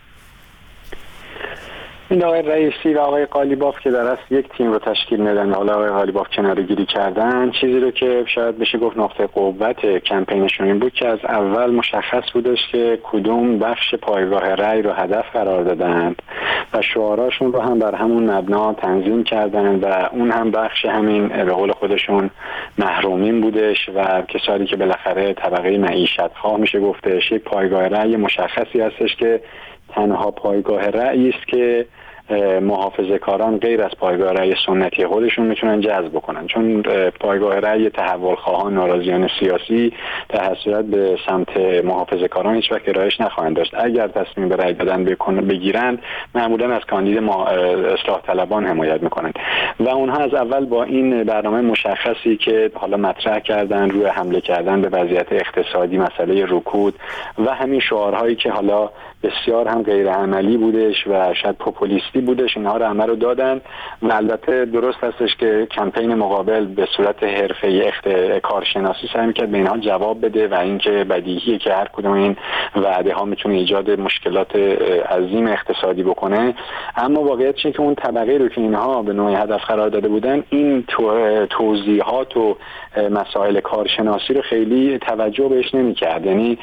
این آقای رئیسی و آقای قالیباف که در اصل یک تیم رو تشکیل میدن، حالا آقای قالیباف کناره‌گیری کردن، چیزی رو که شاید بشه گفت نقطه قوت کمپینشون این بود که از اول مشخص بودش که کدوم بخش پایگاه رأی رو هدف قرار دادن و شعاراشون رو هم بر همون مبنا تنظیم کردن و اون هم بخش همین به قول خودشون محرومین بودش و کسانی که بالاخره طبقه معیشت خواه میشه گفتش. یک پایگاه رأی مشخصی هستش که تنها پایگاه رأیی است که محافظه کاران غیر از پایگاه رأی سنتی خودشون میتونن جذب بکنن، چون پایگاه رأی تحول خواهان ناراضیان سیاسی در هر صورت به سمت محافظه کاران هیچ وقت رایش نخواهند داشت. اگر تصمیم به رأی دادن بگیرند معمولا از کاندید اصلاح طلبان حمایت میکنند و اونها از اول با این برنامه مشخصی که حالا مطرح کردن روی حمله کردن به وضعیت اقتصادی، مسئله رکود و همین شعارهایی که حالا بسیار هم غیر عملی بودش و شاید پوپولیستی بودش، اینها رو همه رو دادن و البته درست هستش که کمپین مقابل به صورت حرفه‌ای اخت... کارشناسی سعی می‌کرد به اینها جواب بده و اینکه بدیهیه که هر کدوم این وعده ها میتونه ایجاد مشکلات عظیم اقتصادی بکنه، اما واقعیت اینه که اون طبقه رو که اینها به نوعی هدف قرار داده بودن این تو... توضیحات و مسائل کارشناسی رو خیلی توجه بهش نمی‌کرد. یعنی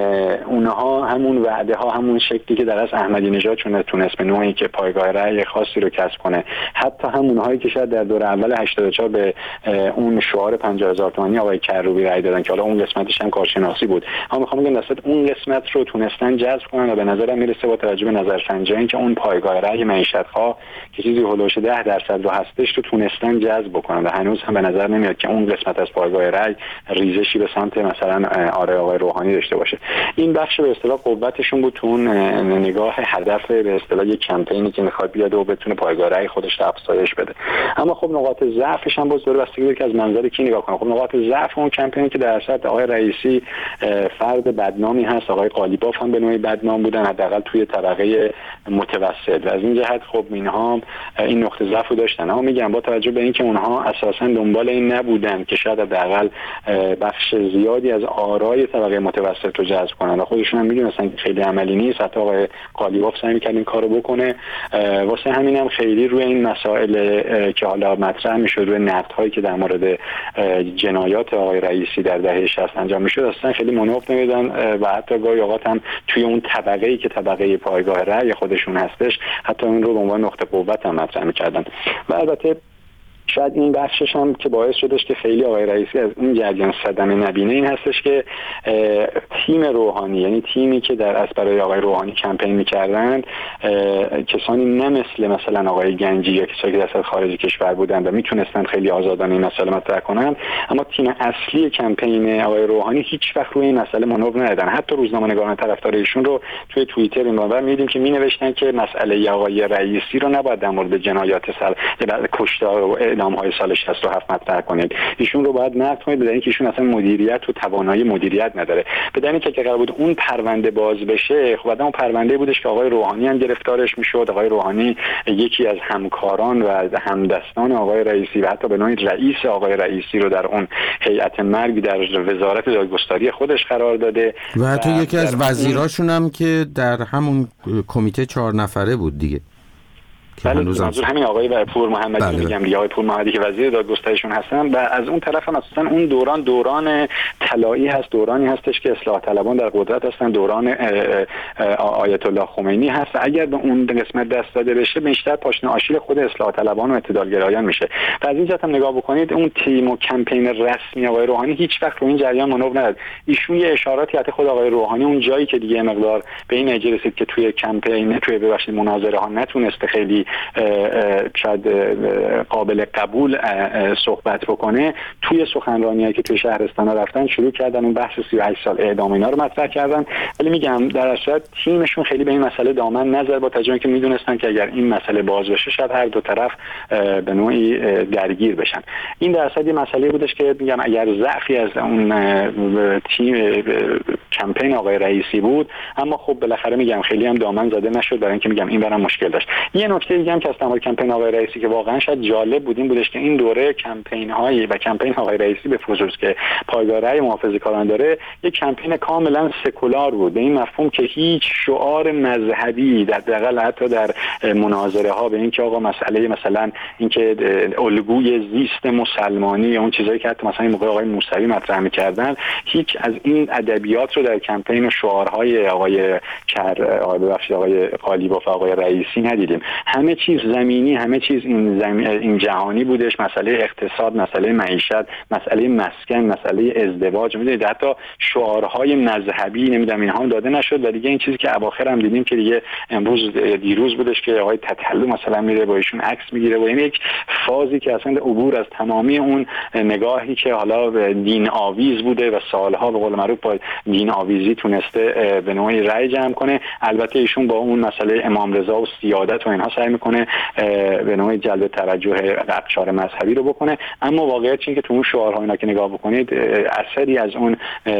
اونها همون وعده ها همون شکلی که در از احمدی نژاد چون تونست به نوعی که پایگاه رأی خاصی رو کسب کنه، حتی همونهایی که شاید در دور اول هشتاد و چهار به اون شعار پنجاه هزار تومانی آقای کروبی رأی دادن که حالا اون قسمتش هم کارشناسی بود، اما میخوام بگم دست اون قسمت رو تونستن جذب کنن و به نظرم میرسه با توجه به نظرسنجی که اون پایگاه رأی معیشت‌ها که چیزی هولوش ده درصد رو هستش رو تونستن جذب بکنن و هنوز هم به نظر نمیاد که اون قسمت از پایگاه رأی ریزشی به سمت مثلا آره آقای روحانی داشته باشه. این بخش به اصطلاح قوتشون بود تو اون نگاه هدف به اصطلاح یک کمپینی که میخواد بیاد و بتونه پایگاه رأی خودش رو افزایش بده. اما خب نقاط ضعفش هم باز داره بستگی داره که از منظر کی نگاه کنه. خب نقاط ضعف اون کمپینی که در اصل آقای رئیسی فرد بدنامی هست، آقای قالیباف هم به نوعی بدنام بودن حداقل توی طبقه متوسط و از این جهت خب اینها این نقطه ضعف رو داشتن. اما میگم با توجه به اینکه اونها اساسا دنبال این نبودن که شاید حداقل بخش زیادی از آرای طبقه متوسط رو جذب کنن و خودشون هم میدونستن که خیلی عملی نیست، حتی آقای قالیباف سعی می‌کرد این کارو بکنه. واسه همین هم خیلی روی این مسائل که حالا مطرح میشد، روی نقدهایی که در مورد جنایات آقای رئیسی در دهه شصت انجام میشد اصلا خیلی منوط نمیدن و حتی گاهی اوقات هم توی اون طبقه‌ای که طبقه پایگاه رأی خودشون هستش حتی اون رو به عنوان نقطه قوت هم مطرح می‌کردن. و البته شاید این بخشش هم که باعث شدش که خیلی آقای رئیسی از این جریان صدمه نبینه این هستش که تیم روحانی، یعنی تیمی که در اصل برای آقای روحانی کمپین می‌کردن، کسانی نه مثل مثلا آقای گنجی یا کسانی که در خارج کشور بودن و میتونستن خیلی آزادانه این مسئله مطرح کنن، اما تیم اصلی کمپین آقای روحانی هیچ وقت روی این مسئله مانور ندادن. حتی روزنامه‌نگاران طرفدار ایشون رو توی توییتر اینور می‌دیدیم که می‌نوشتن که مسئله آقای رئیسی رو نباید در مورد جنایات سر یا کشتار اعدام‌های سال شصت و هفت مطرح کنید. ایشون رو باید نقد کنید، بدون اینکه ایشون اصلا مدیریت و توانایی مدیریت نداره. بدون اینکه که قرار بود اون پرونده باز بشه، خب بعد اون پرونده بودش که آقای روحانی هم گرفتارش میشد. آقای روحانی یکی از همکاران و همدستان آقای رئیسی و حتی به نوعی رئیس آقای رئیسی رو در اون هیئت مرگ در وزارت دادگستری خودش قرار داده و حتی یکی از وزیراشون هم که در همون کمیته چهار نفره بود دیگه. بله منظور همین آقای پور محمدی بله. میگم دیگه، آقای پور محمدی که وزیر دادگستریشون هستن و از اون طرف هم اصلا اون دوران دوران طلایی هست، دورانی هستش که اصلاح طلبان در قدرت هستن، دوران آیت الله خمینی هست. اگر به اون قسمت دست داده بشه بیشتر پاشنه آشیل خود اصلاح طلبان و اعتدالگرایان میشه. و از این جهت هم نگاه بکنید اون تیم و کمپین رسمی آقای روحانی هیچ وقت رو این جریان مانور نداد. ایشون یه اشاراتی حتی خود آقای روحانی اون جایی که دیگه مقدار به این نتیجه رسید که توی کمپین توی ببخشید مناظره ها نتونسته خیلی شاید قابل قبول صحبت بکنه، توی سخنرانیایی که توی شهرستانا رفتن شروع کردن اون بحث سی و هشت سال اعدام اینا رو مطرح کردن. ولی میگم در اصل تیمشون خیلی به این مسئله دامن نزد، با توجه که میدونستن که اگر این مسئله باز بشه شاید هر دو طرف به نوعی درگیر بشن. این در اصل یه مسئله بودش که میگم اگر ضعفی از اون تیم کمپین آقای رئیسی بود، اما خب بالاخره میگم خیلی هم دامن زده نشد، برای اینکه میگم این برام مشکل داشت. یه نکته دیگه هم که از تمام کمپین آقای رئیسی که واقعا شاید جالب بود این بودش که این دوره کمپین هایی و کمپین آقای رئیسی به خصوص که پایگاه رأی محافظه‌کاران داره، یک کمپین کاملا سکولار بود، به این مفهوم که هیچ شعار مذهبی در دقیقاً حتی در مناظره ها به این که آقا مسئله مثلا اینکه الگوی زیست مسلمانی اون چیزایی که حتی مثلا موقع آقای موسوی مطرح می‌کردن، هیچ از این ادبیات رو در کمپین و شعارهای آقای کر آقای ببخشید آقای قالیباف و آقای رئیسی ندیدیم. همه چیز زمینی، همه چیز این زمین این جهانی بودش، مسئله اقتصاد، مسئله معیشت، مسئله مسکن، مسئله ازدواج، میدونید حتی شعارهای مذهبی نمیدونم اینها داده نشد. و دیگه این چیزی که اواخر هم دیدیم که دیگه امروز دیروز بودش که آقای تطلو مثلا میره با ایشون عکس میگیره و این یک فازی که اصلا عبور از تمامی اون نگاهی که حالا دین آویز بوده و سالها به قول معروف با دین آویزی تونسته به نوعی رأی جمع کنه. البته ایشون با اون مسئله امام رضا و سیادت و اینها سعی میکنه به نوعی جلب توجه اقشار مذهبی رو بکنه، اما واقعیت اینه که تو اون شعارها اینا که نگاه بکنید اثری از اون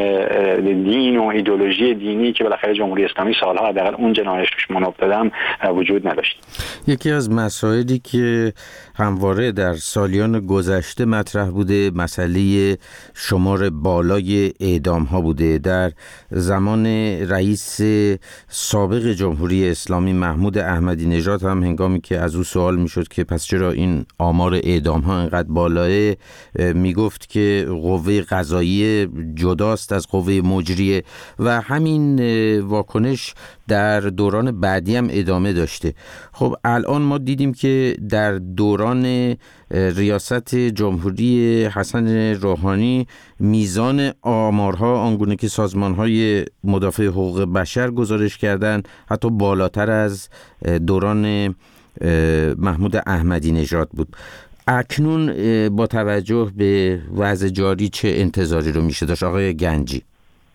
دین و ایدئولوژی دینی که بالاخره جمهوری اسلامی سالها حداقل اون جنایش روش منوط دادم وجود نداشت. یکی از مسائلی که همواره در سالیان گذشته مطرح بوده مسئله شمار بالای اعدام ها بوده. در زمان رئیس سابق جمهوری اسلامی محمود احمدی نژاد هم هنگامی که از او سوال میشد که پس چرا این آمار اعدام ها اینقدر بالاه، میگفت که قوه قضاییه جداست از قوه مجریه و همین واکنش در دوران بعدی هم ادامه داشته. خب الان ما دیدیم که در دوران ریاست جمهوری حسن روحانی میزان آمارها آنگونه که سازمان‌های مدافع حقوق بشر گزارش کردن حتی بالاتر از دوران محمود احمدی نژاد بود. اکنون با توجه به وضع جاری چه انتظاری رو میشه داشت آقای گنجی؟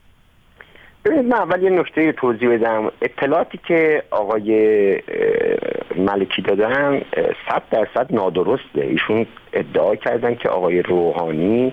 من اول یه نکته توضیح بدم. اطلاعاتی که آقای ملکی دادن صد درصد نادرسته. ایشون ادعا کردن که آقای روحانی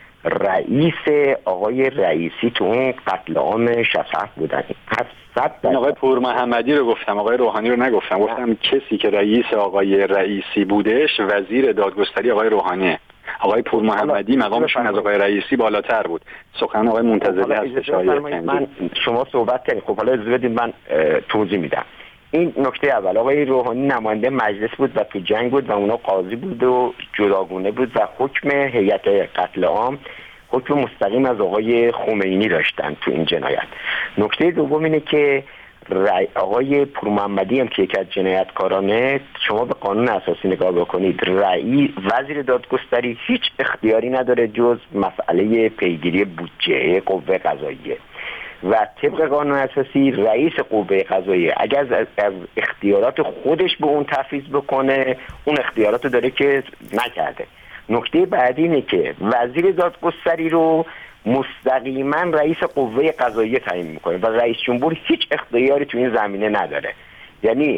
رئیس آقای رئیسی تو اون قتل عام شصت و هفت بودن. آقای پور محمدی رو گفتم، آقای روحانی رو نگفتم. گفتم کسی که رئیس آقای رئیسی بودش وزیر دادگستری آقای روحانیه. آقای پور محمدی مقامشون از آقای رئیسی بالاتر بود. سخن آقای منتظری هستش. من شما صحبت کردید، خب حالا اجازه بدید من توضیح میدم. این نکته اول، آقای روحانی نماینده مجلس بود و تو جنگ بود و اونا قاضی بود و جداگونه بود و حکم هیئت قتل عام حکم مستقیم از آقای خمینی داشتن تو این جنایت. نکته دوم اینه که آقای پور محمدی هم که یکی از جنایتکارانه، شما به قانون اساسی نگاه بکنید، رئیس وزیر دادگستری هیچ اختیاری نداره جز مسئله پیگیری بودجه قوه قضاییه و طبق قانون اساسی رئیس قوه قضاییه اگر از اختیارات خودش به اون تفویض بکنه اون اختیارات داره که نکرده. نکته بعدی اینه که وزیر دادگستری رو مستقیما رئیس قوه قضاییه تعیین میکنه و رئیس جمهور هیچ اختیاری تو این زمینه نداره. یعنی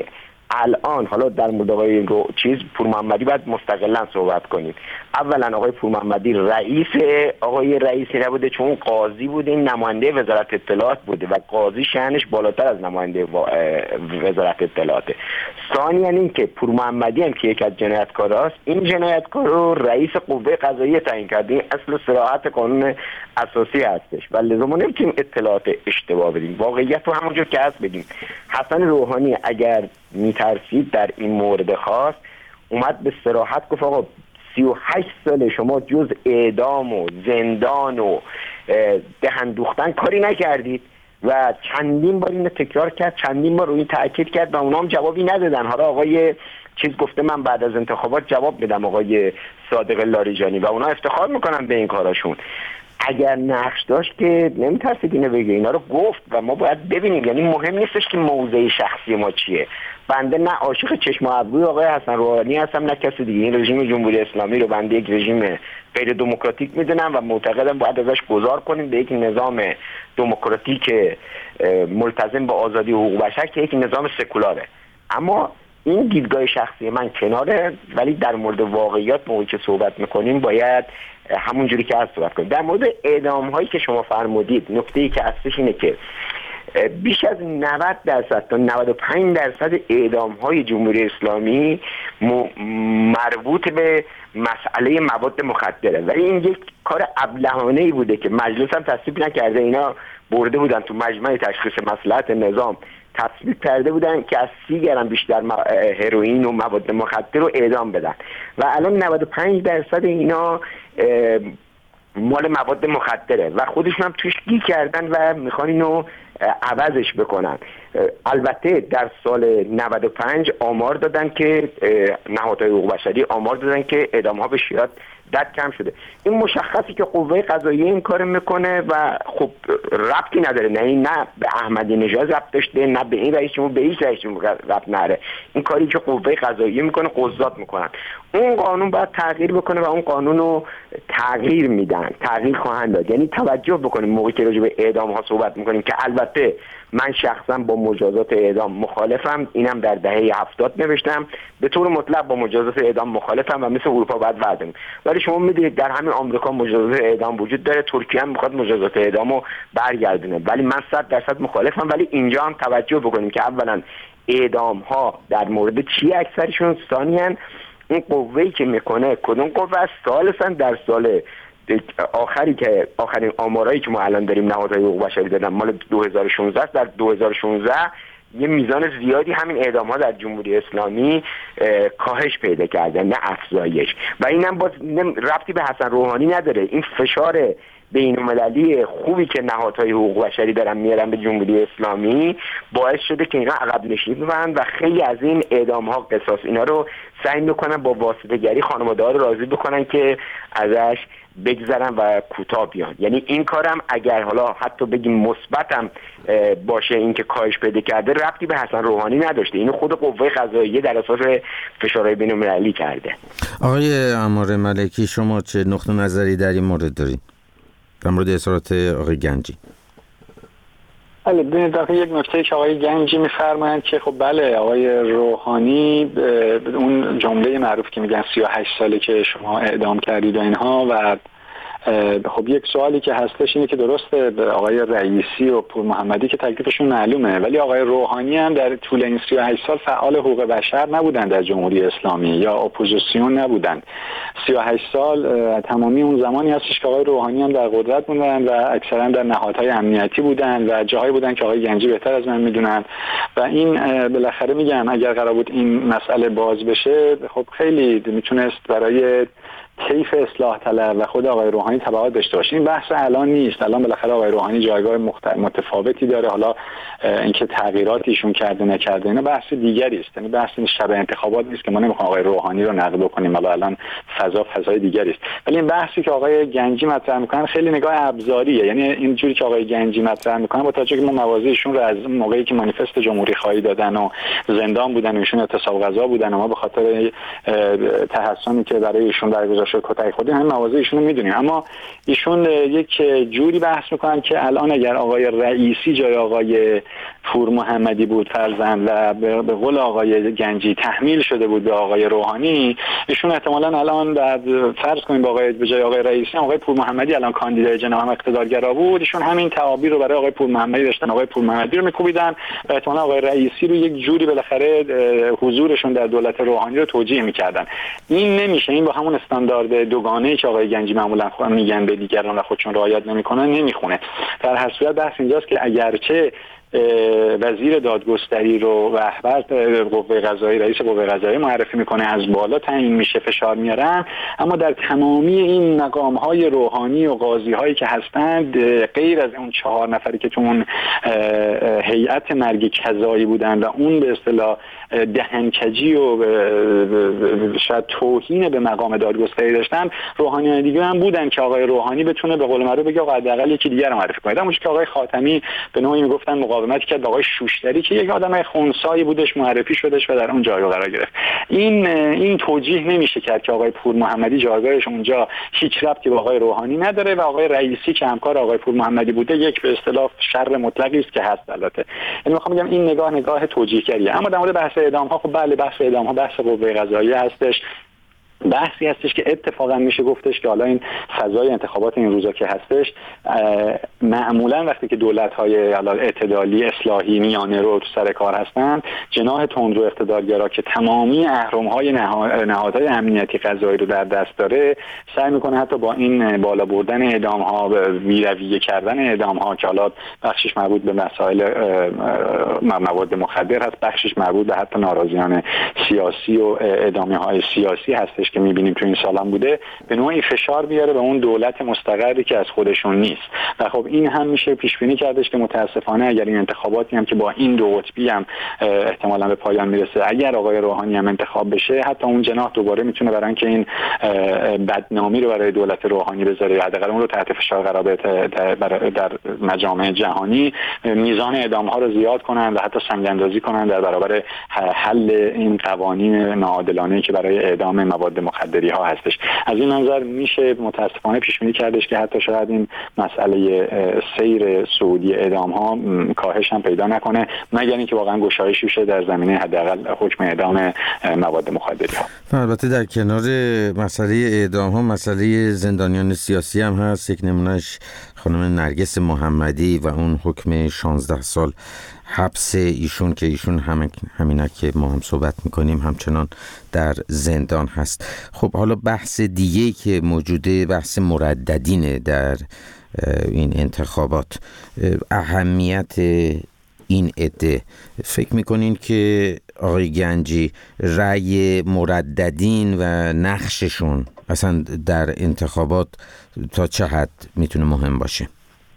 الان حالا در مورد آقای رو چیز پور محمدی باید مستقلا صحبت کنیم. اولا آقای پور محمدی رئیس آقای رئیسی نبوده، چون قاضی بوده، این نماینده وزارت اطلاعات بوده و قاضی شأنش بالاتر از نماینده وزارت اطلاعاته. ثانیاً این که پور محمدی هم که یک از جنایتکاراست، این جنایتکار رو رئیس قوه قضاییه تعیین کرده. این اصل صراحت قانون اساسی هستش و لزوما نمیتونیم اطلاعات اشتباه بدیم، واقعیت رو همونجور که هست بگیم. حسن روحانی اگر میترسید در این مورد خاص اومد به صراحت گفت آقا سی و هشت سال شما جز اعدام و زندان و دهن دوختن کاری نکردید و چندین بار اینو تکرار کرد، چندین بار روی این تاکید کرد و اونا هم جوابی ندادن. حالا آقای چیز گفته من بعد از انتخابات جواب بدم، آقای صادق لاریجانی، و اونا افتخار میکنن به این کاراشون. اگر نقش داشت که نمیترسید اینو بگه، اینا رو گفت و ما باید ببینیم. یعنی مهم نیستش که موضع شخصی ما چیه. بنده نه عاشق چشم و ابروی آقای حسن روحانی هستم نه کسی دیگه. این رژیم جمهوری اسلامی رو بنده یک رژیم غیر دموکراتیک میدونم و معتقدم باید ازش گذار کنیم به یک نظام دموکراتیک ملتزم به آزادی و حقوق بشر که یک نظام سکولاره. اما این دیدگاه شخصی من کناره، ولی در مورد واقعیات موقعی که صحبت میکنیم باید همون جوری که هست صحبت کنیم. در مورد اعدام هایی که شما فرمودید، نکته‌ای که هستش اینه که بیش از نود درصد تا نود و پنج درصد اعدام های جمهوری اسلامی مربوط به مسئله مواد مخدره، ولی این یک کار ابلهانه‌ای بوده که مجلس هم تصویب نکرده. اینا برده بودن تو مجمع تشخیص مصلحت نظام، تصویب کرده بودن که از سی گرم بیشتر هروئین و مواد مخدر رو اعدام بدن و الان نود و پنج درصد اینا مال مواد مخدره و خودشون هم توش گیر کردن و میخوان اینو عوضش بکنن. البته در سال نود و پنج آمار دادن که نهادهای حقوق بشری آمار دادن که اعدام ها به شیعات دد کم شده. این مشخصی که قوه قضاییه این کار میکنه و خب ربطی نداره، نه این نه به احمدی نژاد ربط داشته نه به این رئیس جمهور، به هیچ رئیس جمهور ربط نداره. این کاری که قوه قضاییه میکنه قضات میکنن. اون قانون باید تغییر بکنه و اون قانون رو تغییر میدن، تغییر خواهند داد. یعنی توجه بکنیم موقعی که راجع به اعدام ها صحبت میکنیم که البته من شخصا با مجازات اعدام مخالفم، اینم در دهه هفتاد نوشتم، به طور مطلق با مجازات اعدام مخالفم و مثل اروپا باید وضع. ولی شما میدونید در همین آمریکا مجازات اعدام وجود داره، ترکیه هم میخواد مجازات اعدامو برگردونه، ولی من صد درصد مخالفم. ولی اینجا هم توجه بکنیم که اولا اعدام ها در مورد چی اکثرشون، ثانیاً این قوه‌ای که میکنه کدوم قوه است، ثالثاً در سال آخری که آخرین آمارایی که ما الان داریم نهادهای حقوق بشری دادن مال دو هزار و شانزده است، در دو هزار و شانزده یه میزان زیادی همین اعدام ها در جمهوری اسلامی کاهش پیدا کرده نه افزایش. و اینم باز ربطی به حسن روحانی نداره. این فشار بین‌المللی خوبی که نهادهای حقوق بشری دارن میارن به جمهوری اسلامی باعث شده که اینا عقب نشینی بکنن و خیلی از این اعدام ها، قصاص، اینا رو سعی میکنن با واسطه‌گری خانواده‌ها رو راضی بکنن که ازش بگذرن و کوتاه بیان. یعنی این کارم اگر حالا حتی بگیم مثبتم باشه این که کاهش پیدا کرده، ربطی به حسن روحانی نداشته. اینو خود قوه قضاییه در اساس فشارهای بین‌المللی کرده. آقای عمار ملکی، شما چه نقطه نظری در این مورد دارید در مورد اظهارات آقای گنجی؟ بله، ببینید در یک نکته که آقای گنجی می‌فرمایند که خب بله آقای روحانی اون جمله معروف که میگن سی و هشت ساله که شما اعدام کردید و اینها، و خب یک سوالی که هستش اینه که درسته آقای رئیسی و پور محمدی که تکلیفشون معلومه، ولی آقای روحانی هم در طول این سی و هشت سال فعال حقوق بشر نبودن در جمهوری اسلامی یا اپوزیسیون نبودن. سی و هشت سال تمامی اون زمانی هستش که آقای روحانی هم در قدرت بودن و اکثرا در نهادهای امنیتی بودن و جاهایی بودن که آقای گنجی بهتر از من میدونن. و این بالاخره میگم اگر قرار بود این مسئله باز بشه، خب خیلی میتونست برای کیف اصلاح طلب و خود آقای روحانی تبعات داشته باشه. این بحث الان نیست. الان بالاخره آقای روحانی جایگاه متفاوتی داره. حالا اینکه تغییراتی ایشون کرده نکرده اینا بحث دیگری است. یعنی بحث شب انتخابات نیست که ما نمیخوایم آقای روحانی رو نقد بکنیم. حالا الان فضا فضای دیگری است. ولی این بحثی که آقای گنجی مطرح میکنن خیلی نگاه ابزاریه. یعنی اینجوری که آقای گنجی مطرح میکنن با توجه که ما موازیشون رو از موقعی که مانیفست جمهوری خواهی دادن و زندان بودن و ایشون اعتصاب غذا بودن و ما به خاطر تحسنی که برای ایشون برگزار شد کتک خوردیم، همین مواضع ایشون رو میدونیم. اما ایشون یک جوری بحث میکنن که الان اگر آقای رئیسی جای آقای پور محمدی بود فرزند و به قول آقای گنجی تحمیل شده بود به آقای روحانی، ایشون احتمالاً الان بعد فرض کنیم با آقای به جای آقای رئیسی آقای پور محمدی الان کاندیدای جناح اقتدارگرا بود، ایشون همین تعابیر رو برای آقای پور محمدی داشتن، آقای پور محمدی رو میکوبیدن و احتمالاً آقای رئیسی رو یک جوری بالاخره حضورشون در دولت روحانی رو توجیه میکردن. این نمیشه، این با همون استاندارد دوگانه‌ای که آقای گنجی معمولاً میگن به دیگران و خودشون رعایت نمیکنن نمیخونه. در هر صورت بحث اینجاست که اگرچه وزیر دادگستری رو رهبر قوه قضاییه، رئیس قوه قضاییه معرفی میکنه، از بالا تعیین میشه، فشار میارن، اما در تمامی این مقام‌های روحانی و قاضی‌هایی که هستند غیر از اون چهار نفری که تو اون هیئت مرگ کذایی بودن و اون به اصطلاح دهنکجی و شاید توهین به مقام دادگستری داشتن، روحانیان دیگه هم بودن که آقای روحانی بتونه به قول معروف بگه آقا حداقل یکی دیگر رو معرفی کنید. همونش که آقای خاتمی به نوعی میگفتن مقاومتی کرد با آقای شوشتری که یک آدم خنثایی بودش، معرفی شدش و در اون جایگاه قرار گرفت. این این توجیه نمیشه کرد که آقای پور محمدی جایگاهش اونجا هیچ ربطی با آقای روحانی نداره و آقای رئیسی که همکار آقای پور محمدی بوده یک به اصطلاح شر مطلقی است که هست. البته یعنی میخوام بگم این نگاه نگاه توجیه‌گریه. اما در مورد بحث اعدام ها، خب بله بحث اعدام ها بحث قوه قضاییه هستش، بحثی هستش که اتفاقا میشه گفتش که حالا این فضای انتخابات این روزا که هستش معمولا وقتی که دولت‌های اعتدالی اصلاحی میانه رو تو سر کار هستن، جناح تندرو اقتدارگرا که تمامی اهرم‌های نهادهای امنیتی قضایی رو در دست داره سعی میکنه حتی با این بالا بردن اعدام‌ها، بی‌رویه کردن اعدام‌ها که حالا بخشش مربوط به مسائل مواد مخدر هست، بخشش مربوط به حتی ناراضیان سیاسی و اعدامیه‌های سیاسی هستش که میبینیم تو این سالم بوده، به نوعی فشار بیاره به اون دولت مستقری که از خودشون نیست. و خب این هم میشه پیش بینی کردش که متاسفانه اگر این انتخاباتی هم که با این دو قطبی هم احتمالاً به پایان میرسه، اگر آقای روحانی هم انتخاب بشه، حتی اون جناح دوباره میتونه برای اینکه این بدنامی رو برای دولت روحانی بذاره، حداقل اون رو تحت فشار قرار بده در مجامع جهانی، میزان اعدام ها رو زیاد کنن و حتی سنگ اندازی کنن در برابر حل این قوانین ناعادلانه‌ای که برای اعدام مواد مخدری ها هستش. از این منظر میشه متاسفانه پیش بینی کردش که حتی شاید این مسئله سیر سعودی اعدام ها کاهش هم پیدا نکنه، مگر اینکه واقعا گشایشی بشه در زمینه حداقل حکم اعدام مواد مخدری ها. البته در کنار مسئله اعدام ها مسئله زندانیان سیاسی هم هست. یک نمونهش خانم نرگس محمدی و اون حکم شانزده سال حبس ایشون که ایشون همین همینه که ما هم صحبت میکنیم همچنان در زندان هست. خب حالا بحث دیگه‌ای که موجوده بحث مرددینه در این انتخابات. اهمیت این عده، فکر میکنین که آقای گنجی رأی مرددین و نقششون اصلا در انتخابات تا چه حد میتونه مهم باشه؟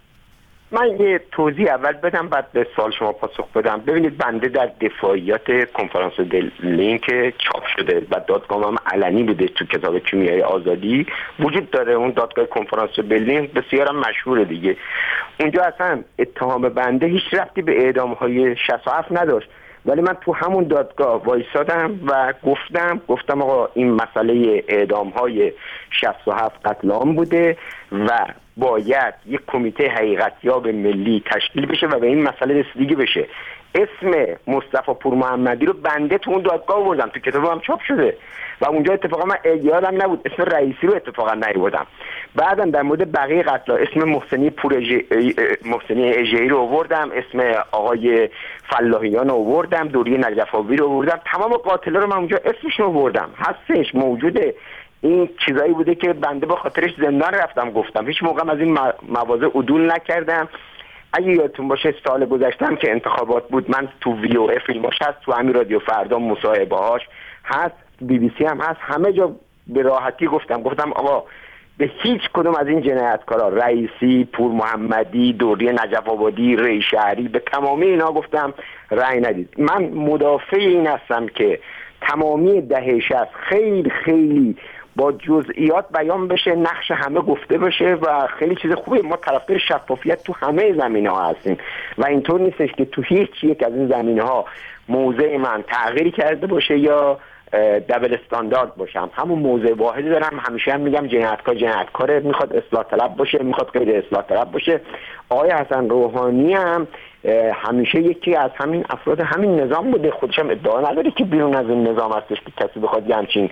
من یه توضیح اول بدم بعد به سوال شما پاسخ بدم. ببینید بنده در دفاعیات کنفرانس برلین که چاپ شده و دادگاه هم علنی بوده تو کتاب کیمیای آزادی وجود داره، اون دادگاه کنفرانس برلین بسیار هم مشهوره دیگه، اونجا اصلا اتهام بنده هیچ ربطی به اعدام های شصت و هفت نداشت، ولی من تو همون دادگاه وایسادم و گفتم گفتم آقا این مسئله اعدام های شصت و هفت قتل عام بوده و باید یک کمیته حقیقتیاب ملی تشکیل بشه و به این مسئله رسیدگی بشه. اسم مصطفی پور محمدی رو بنده تو اون دادگاه آوردم، تو کتابم چاپ شده و اونجا اتفاقا من یادم نبود اسم رئیسی رو اتفاقا نیاوردم. بعدم در مورد بقیه قتلا اسم محسنی پور اجی... محسنی اژه‌ای رو آوردم، اسم آقای فلاحیان رو آوردم، دوری نجفاوی رو آوردم، تمام قاتلا رو من اونجا اسمشون رو آوردم، هستش موجوده. این چیزایی بوده که بنده با خاطرش زندان رفتم گفتم، هیچ موقع از این مواضع عدول نکردم. اگه یادتون باشه سال گذشتم که انتخابات بود، من تو وی او اف فیلماش هست، تو همین رادیو فردا مصاحبه‌هاش هست، بی بی سی هم هست، همه جا به راحتی گفتم گفتم آقا به هیچ کدوم از این جنایتکارا، رئیسی، پور محمدی، دوری نجف آبادی، ری شهری، به تمامی اینا گفتم رأی ندید. من مدافع این هستم که تمامی دهه شصت خیلی خیلی با جزئیات بیان بشه، نقش همه گفته بشه و خیلی چیز خوبه. ما طرفدار شفافیت تو همه زمینه‌ها هستیم و اینطور نیستش که تو هیچ یک از این زمینه‌ها موضع من تغییری کرده باشه یا دبل استاندارد باشم، همون موضع واحدی دارم. همیشه هم میگم جنایتکار جنایتکاره، میخواد اصلاح طلب باشه، میخواد غیر اصلاح طلب باشه. آقای حسن روحانی هم همیشه یکی از همین افراد همین نظام بوده، خودش هم ادعا نداره که بیرون از این نظام هستش که کسی بخواد یه همچین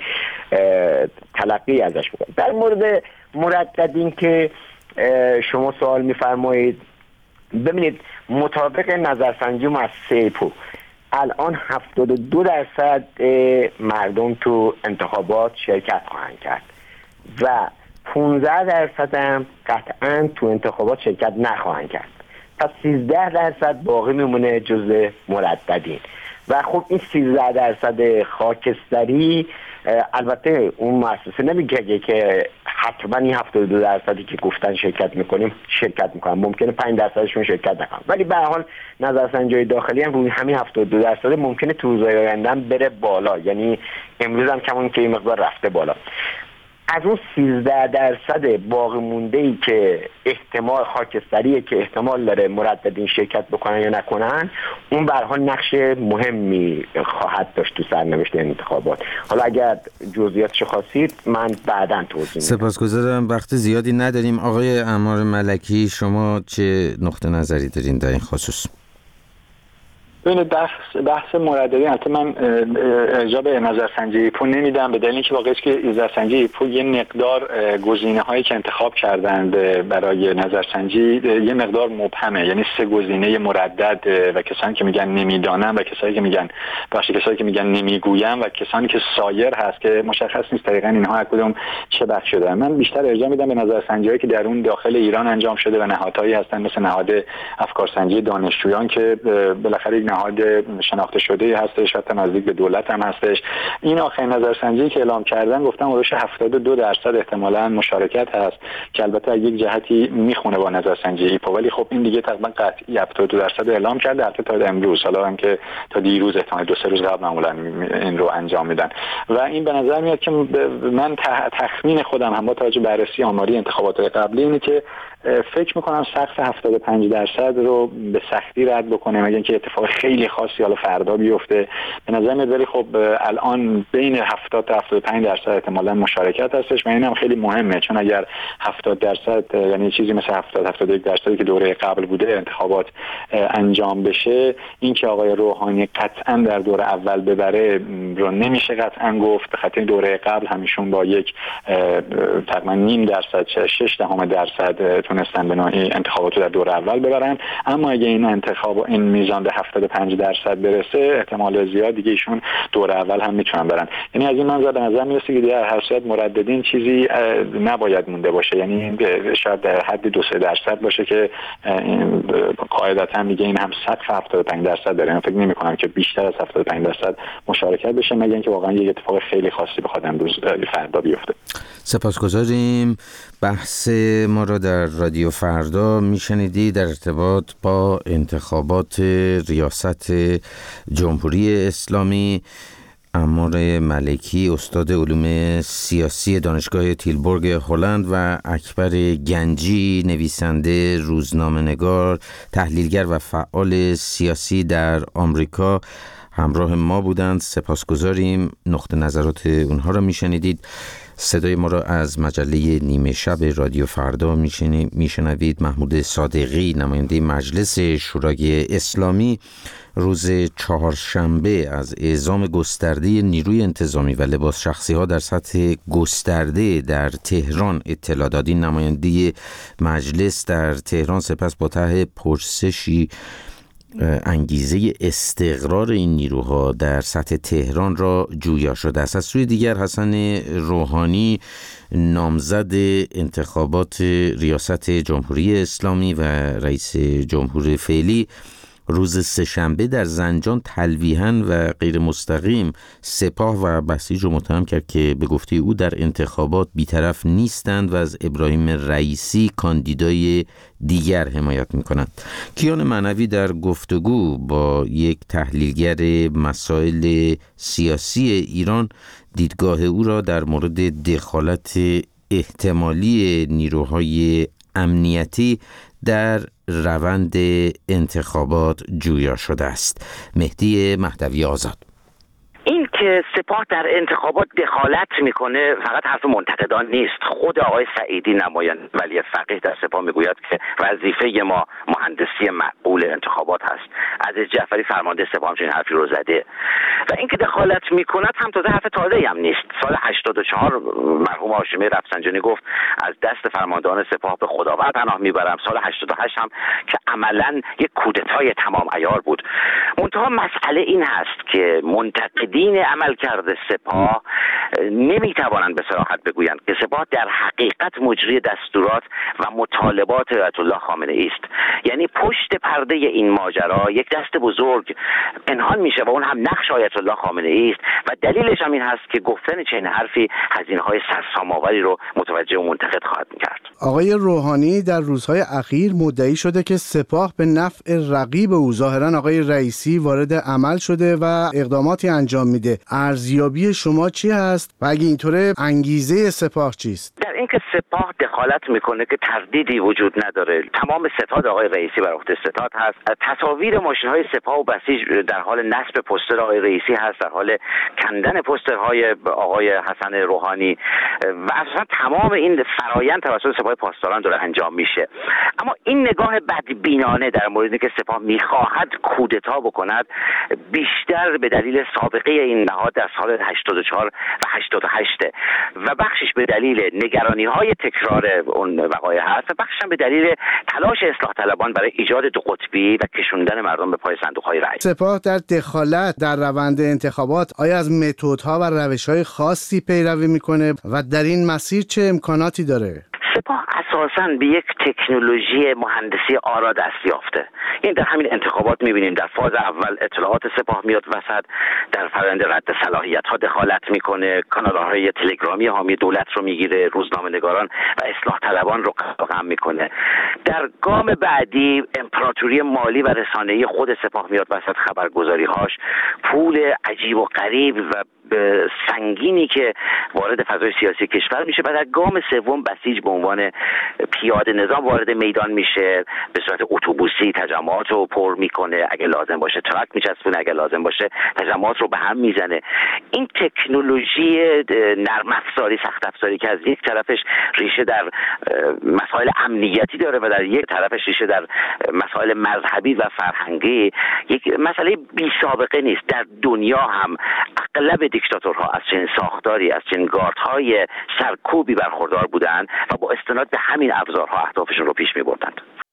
تلقی ازش بکنه. در مورد مرددین که شما سوال میفرمایید، ببینید مطابق نظرسنجی مؤسسه پو الان هفتاد و دو درصد مردم تو انتخابات شرکت خواهند کرد و پانزده درصد هم قطعا تو انتخابات شرکت نخواهند کرد. پس سیزده درصد باقی میمونه جزء مرددین. و خب این سیزده درصد خاکستری، البته اون مؤسسه نمیگه که حتما این هفتاد و دو درصدی که گفتن شرکت میکنیم شرکت میکنن، ممکنه پنج درصدشون شرکت نکنن، ولی به هر حال نظرسنجی داخلی هم روی همین هفتاد و دو درصد ممکنه تو روزهای آینده بره بالا. یعنی امروز هم کمون که این مقدار رفته بالا. از اون سیزده درصد باقی مونده ای که احتمال خاکستریه که احتمال داره مرددین شرکت بکنن یا نکنن، اون به هر حال نقش مهمی خواهد داشت تو سرنوشت انتخابات. حالا اگر جزئیاتش خواستید من بعداً توضیح میدم. سپاسگزارم، وقت زیادی نداریم. آقای عمار ملکی، شما چه نقطه نظری دارین در این خصوص؟ ببینید بحث بحث مرددین، البته من ارجاع به نظرسنجی پو نمیدم، به دلیل اینکه واقعا است که نظرسنجی پو یه مقدار گزینه‌هایی که انتخاب کردند برای نظرسنجی یه مقدار مبهمه. یعنی سه گزینه مردد و کسانی که میگن نمیدانم و کسانی که میگن باشه کسانی که میگن نمیگویم و کسانی که سایر هست که مشخص نیست دقیقاً اینها از کدوم چه بخشی دارن. من بیشتر ارجاع میدم به نظرسنجی‌هایی که درون داخل ایران انجام شده و نهادهایی هستن مثل نهاد افکارسنجی دانشجویان که بالاخره نهاد شناخته شده هستش، حتی نزدیک به دولت هم هستش. این آخرین نظرسنجی که اعلام کردن گفتم حدود هفتاد و دو درصد احتمالاً مشارکت هست که البته یک جهتی میخونه با نظرسنجی ایپو، ولی خب این دیگه تقریبا قطعی هفتاد و دو درصد اعلام کرده البته تا امروز، حالا هم که تا دیروز احتمال دو سه روز قبل معمولا این رو انجام میدن. و این به نظر میاد که من تخمین خودم هم با توجه به بررسی آماری انتخابات قبلی اینه که فکر میکنم سقف هفتاد و پنج درصد رو به سختی رد بکنه مگر اینکه اتفاق خیلی خاصی حالا فردا بیفته. به نظر میاد ولی خب الان بین هفتاد تا هفتاد و پنج درصد احتمالاً مشارکت هستش و اینم خیلی مهمه، چون اگر هفتاد درصد یعنی چیزی مثل هفتاد تا هفتاد و یک درصدی که دوره قبل بوده انتخابات انجام بشه، این که آقای روحانی قطعاً در دوره اول ببره رو نمیشه قطعاً گفت. به خاطر دوره قبل همیشون با یک تقریبا نیم درصد شش دهم درصد تونستن به نوعی انتخابات رو در دوره اول ببرن. اما اگه این انتخاب این میزان به هفتاد و پنج درصد برسه احتمال زیاد دیگه ایشون دوره اول هم میتونن برن. یعنی از این منظر به نظر میرسه که در هر صورت مرددین چیزی نباید مونده باشه، یعنی شاید در حد دو سه درصد باشه که قاعدتا میگه این هم سقف هفتاد و پنج درصد داره. من فکر نمی‌کنم که بیشتر از هفتاد و پنج درصد مشارکت بشه مگر اینکه واقعا یک اتفاق خیلی خاصی بخواد امروز فردا بیفته. سپاسگزاریم. بحث ما را در رادیو فردا میشنیدی در ارتباط با انتخابات ریاست جمهوری اسلامی. عمار ملکی، استاد علوم سیاسی دانشگاه تیلبورگ هلند و اکبر گنجی، نویسنده، روزنامه‌نگار، تحلیلگر و فعال سیاسی در آمریکا همراه ما بودند. سپاسگزاریم. نقطه نظرات اونها را میشنیدید. صدای ما را از مجله نیمه شب رادیو فردا میشنوید. محمود صادقی، نماینده مجلس شورای اسلامی، روز چهارشنبه از اعزام گسترده نیروی انتظامی و لباس شخصی ها در سطح گسترده در تهران اطلاع داد. این نماینده مجلس در تهران سپس با طرح پرسشی انگیزه استقرار این نیروها در سطح تهران را جویا شده است. از سوی دیگر حسن روحانی، نامزد انتخابات ریاست جمهوری اسلامی و رئیس جمهور فعلی، روز سه‌شنبه در زنجان تلویحاً و غیر مستقیم سپاه و بسیج رو متهم کرد که به گفته او در انتخابات بی‌طرف نیستند و از ابراهیم رئیسی کاندیدای دیگر حمایت می‌کنند. کیان معنوی در گفتگو با یک تحلیلگر مسائل سیاسی ایران دیدگاه او را در مورد دخالت احتمالی نیروهای امنیتی در روند انتخابات جویا شده است. مهدی مهدوی آزاد: این اینکه سپاه در انتخابات دخالت میکنه فقط حرف منتقدان نیست. خود آقای سعیدی نماینده ولی فقیه در سپاه میگوید که وظیفه ما مهندسی معقول انتخابات هست. عزیز جعفری فرمانده سپاه همچین حرفی رو زده و اینکه دخالت میکند هم تازه حرف تازه‌ای هم نیست. سال هشتاد و چهار مرحوم هاشمی رفسنجانی گفت از دست فرماندهان سپاه به خداوند پناه میبرم. سال هشتاد و هشت هم که عملاً یک کودتای تمام عیار بود. منتها مسئله این هست که منتقدین عملکرد سپاه نمیتوانند به صراحت بگویند که سپاه در حقیقت مجری دستورات و مطالبات آیت الله خامنه ای است. یعنی پشت پرده این ماجرا یک دست بزرگ پنهان میشه و اون هم نقش آیت الله خامنه ای است و دلیلش هم این هست که گفتن چنین حرفی هزینه‌های سرسام‌آوری رو متوجه و منتقد خواهد کرد. آقای روحانی در روزهای اخیر مدعی شده که سپاه به نفع رقیب او ظاهراً آقای رئیسی وارد عمل شده و اقداماتی انجام میده. ارزیابی شما چی هست و اگه اینطوره انگیزه سپاه چیست؟ در اینکه سپاه دخالت میکنه که تردیدی وجود نداره. تمام ستاد آقای رئیسی بر عهده ستاد هست. تصاویر ماشین‌های سپاه و بسیج در حال نصب پوستر آقای رئیسی هست، در حال کندن پوسترهای آقای حسن روحانی و اصلا تمام این فرایند توسط سپاه پاسداران داره انجام میشه. اما این نگاه بدبینانه در مورد اینکه سپاه میخواهد کودتا بکند بیشتر به دلیل سابقه این نهاد در سال هشتاد و چهار و هشتاد و هشت و بخشش به دلیل نگرانی‌های تکرار اون وقایع هست و بخشش هم به دلیل تلاش اصلاح طلبان برای ایجاد دو قطبی و کشوندن مردم به پای صندوق‌های رأی. سپاه در دخالت در روند انتخابات آیا از متدها و روش‌های خاصی پیروی میکنه و در این مسیر چه امکاناتی داره؟ سپاه اساساً به یک تکنولوژی مهندسی آرا دست یافته. این در همین انتخابات می‌بینیم در فاز اول اطلاعات سپاه میاد وسط، در فرآیند رد صلاحیت‌ها دخالت میکنه، کانال‌های تلگرامی حامی دولت رو میگیره، روزنامه‌نگاران و اصلاح طلبان رو قمع میکنه. در گام بعدی امپراتوری مالی و رسانه‌ای خود سپاه میاد وسط، خبرگزاری‌هاش، پول عجیب و غریب و سنگینی که وارد فضای سیاسی کشور میشه و در گام سوم بسیج به عنوان پیاده نظام وارد میدان میشه، به صورت اتوبوسی تجمعات رو پر میکنه، اگه لازم باشه ترک میچسبونه، اگه لازم باشه تجمعات رو به هم میزنه. این تکنولوژی نرم افزاری سخت افزاری که از یک طرفش ریشه در مسائل امنیتی داره و در یک طرفش ریشه در مسائل مذهبی و فرهنگی، یک مسئله بی سابقه نیست. در دنیا هم اغلب دیکتاتورها از چنین ساختاری، از چنین گاردهای سرکوبی برخوردار بودند و با استناد به همین ابزارها اهدافشون رو پیش می‌بردند.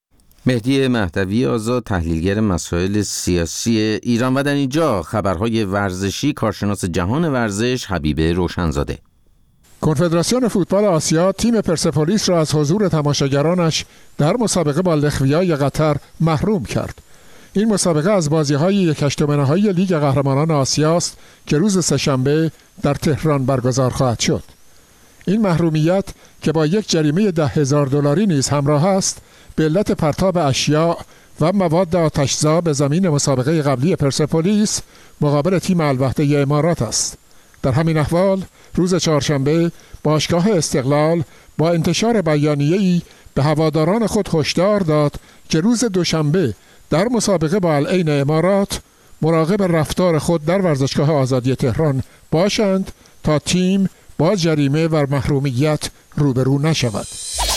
مهدی مهدوی آزاد، تحلیلگر مسائل سیاسی ایران. و در اینجا خبرهای ورزشی، کارشناس جهان ورزش حبیب روشنزاده. کنفدراسیون فوتبال آسیا تیم پرسپولیس را از حضور تماشاگرانش در مسابقه با لخویای قطر محروم کرد. این مسابقه از بازی‌های یک هشتم نهایی لیگ قهرمانان آسیا است که روز سه‌شنبه در تهران برگزار خواهد شد. این محرومیت که با یک جریمه ده هزار دلاری نیز همراه است، به علت پرتاب اشیاء و مواد آتش‌زا به زمین مسابقه قبلی پرسپولیس مقابل تیم الوحده امارات است. در همین احوال روز چهارشنبه باشگاه استقلال با انتشار بیانیه‌ای به هواداران خود هشدار داد که روز دوشنبه در مسابقه با العین امارات مراقب رفتار خود در ورزشگاه آزادی تهران باشند تا تیم با جریمه و محرومیت روبرو نشود.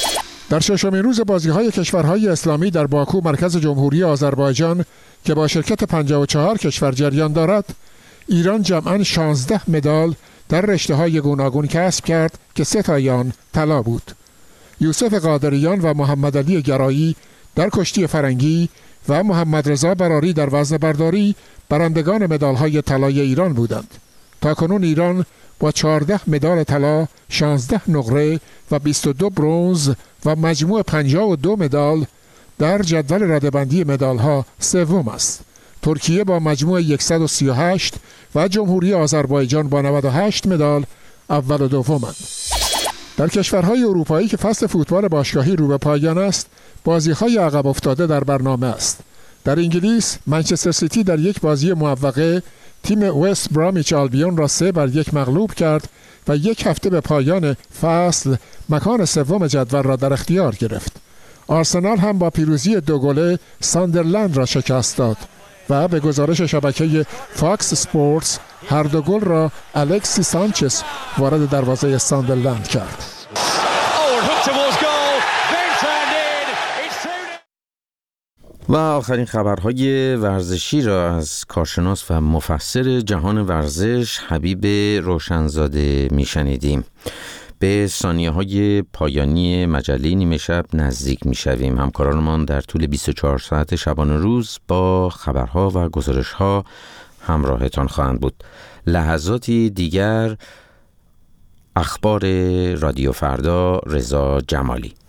در ششمین روز بازی‌های کشورهای اسلامی در باکو مرکز جمهوری آذربایجان که با شرکت پنجاه و چهار کشور جریان دارد، ایران جمعاً شانزده مدال در رشته‌های گوناگون کسب کرد که سه تای آن طلا بود. یوسف قادریان و محمد علی گرایی در کشتی فرنگی و محمد رضا براری در وزن برداری برندگان مدال‌های طلای ایران بودند. تاکنون ایران با چهارده مدال طلا، شانزده نقره و بیست و دو برنز و مجموع پنجاه و دو مدال در جدول رده‌بندی مدال‌ها سوم است. ترکیه با مجموع صد و سی و هشت و جمهوری آذربایجان با نود و هشت مدال اول و دومند. در کشورهای اروپایی که فصل فوتبال باشگاهی رو به پایان است، بازی‌های عقب افتاده در برنامه است. در انگلیس منچستر سیتی در یک بازی موفقه تیم وست برامیچ آلبیون را سه بر یک مغلوب کرد و یک هفته به پایان فصل مکان سوم جدول را در اختیار گرفت. آرسنال هم با پیروزی دو گله ساندرلند را شکست داد و به گزارش شبکه فاکس اسپورتس هر دو گل را الکسی سانچز وارد دروازه ساندرلند کرد. و آخرین خبرهای ورزشی را از کارشناس و مفسر جهان ورزش حبیب روشنزاده میشنیدیم. به ثانیه های پایانی مجله نیمه شب نزدیک می شویم. همکارانمان در طول بیست و چهار ساعت شبانه روز با خبرها و گزارشها همراهتان خواهند بود. لحظاتی دیگر اخبار رادیو فردا. رضا جمالی.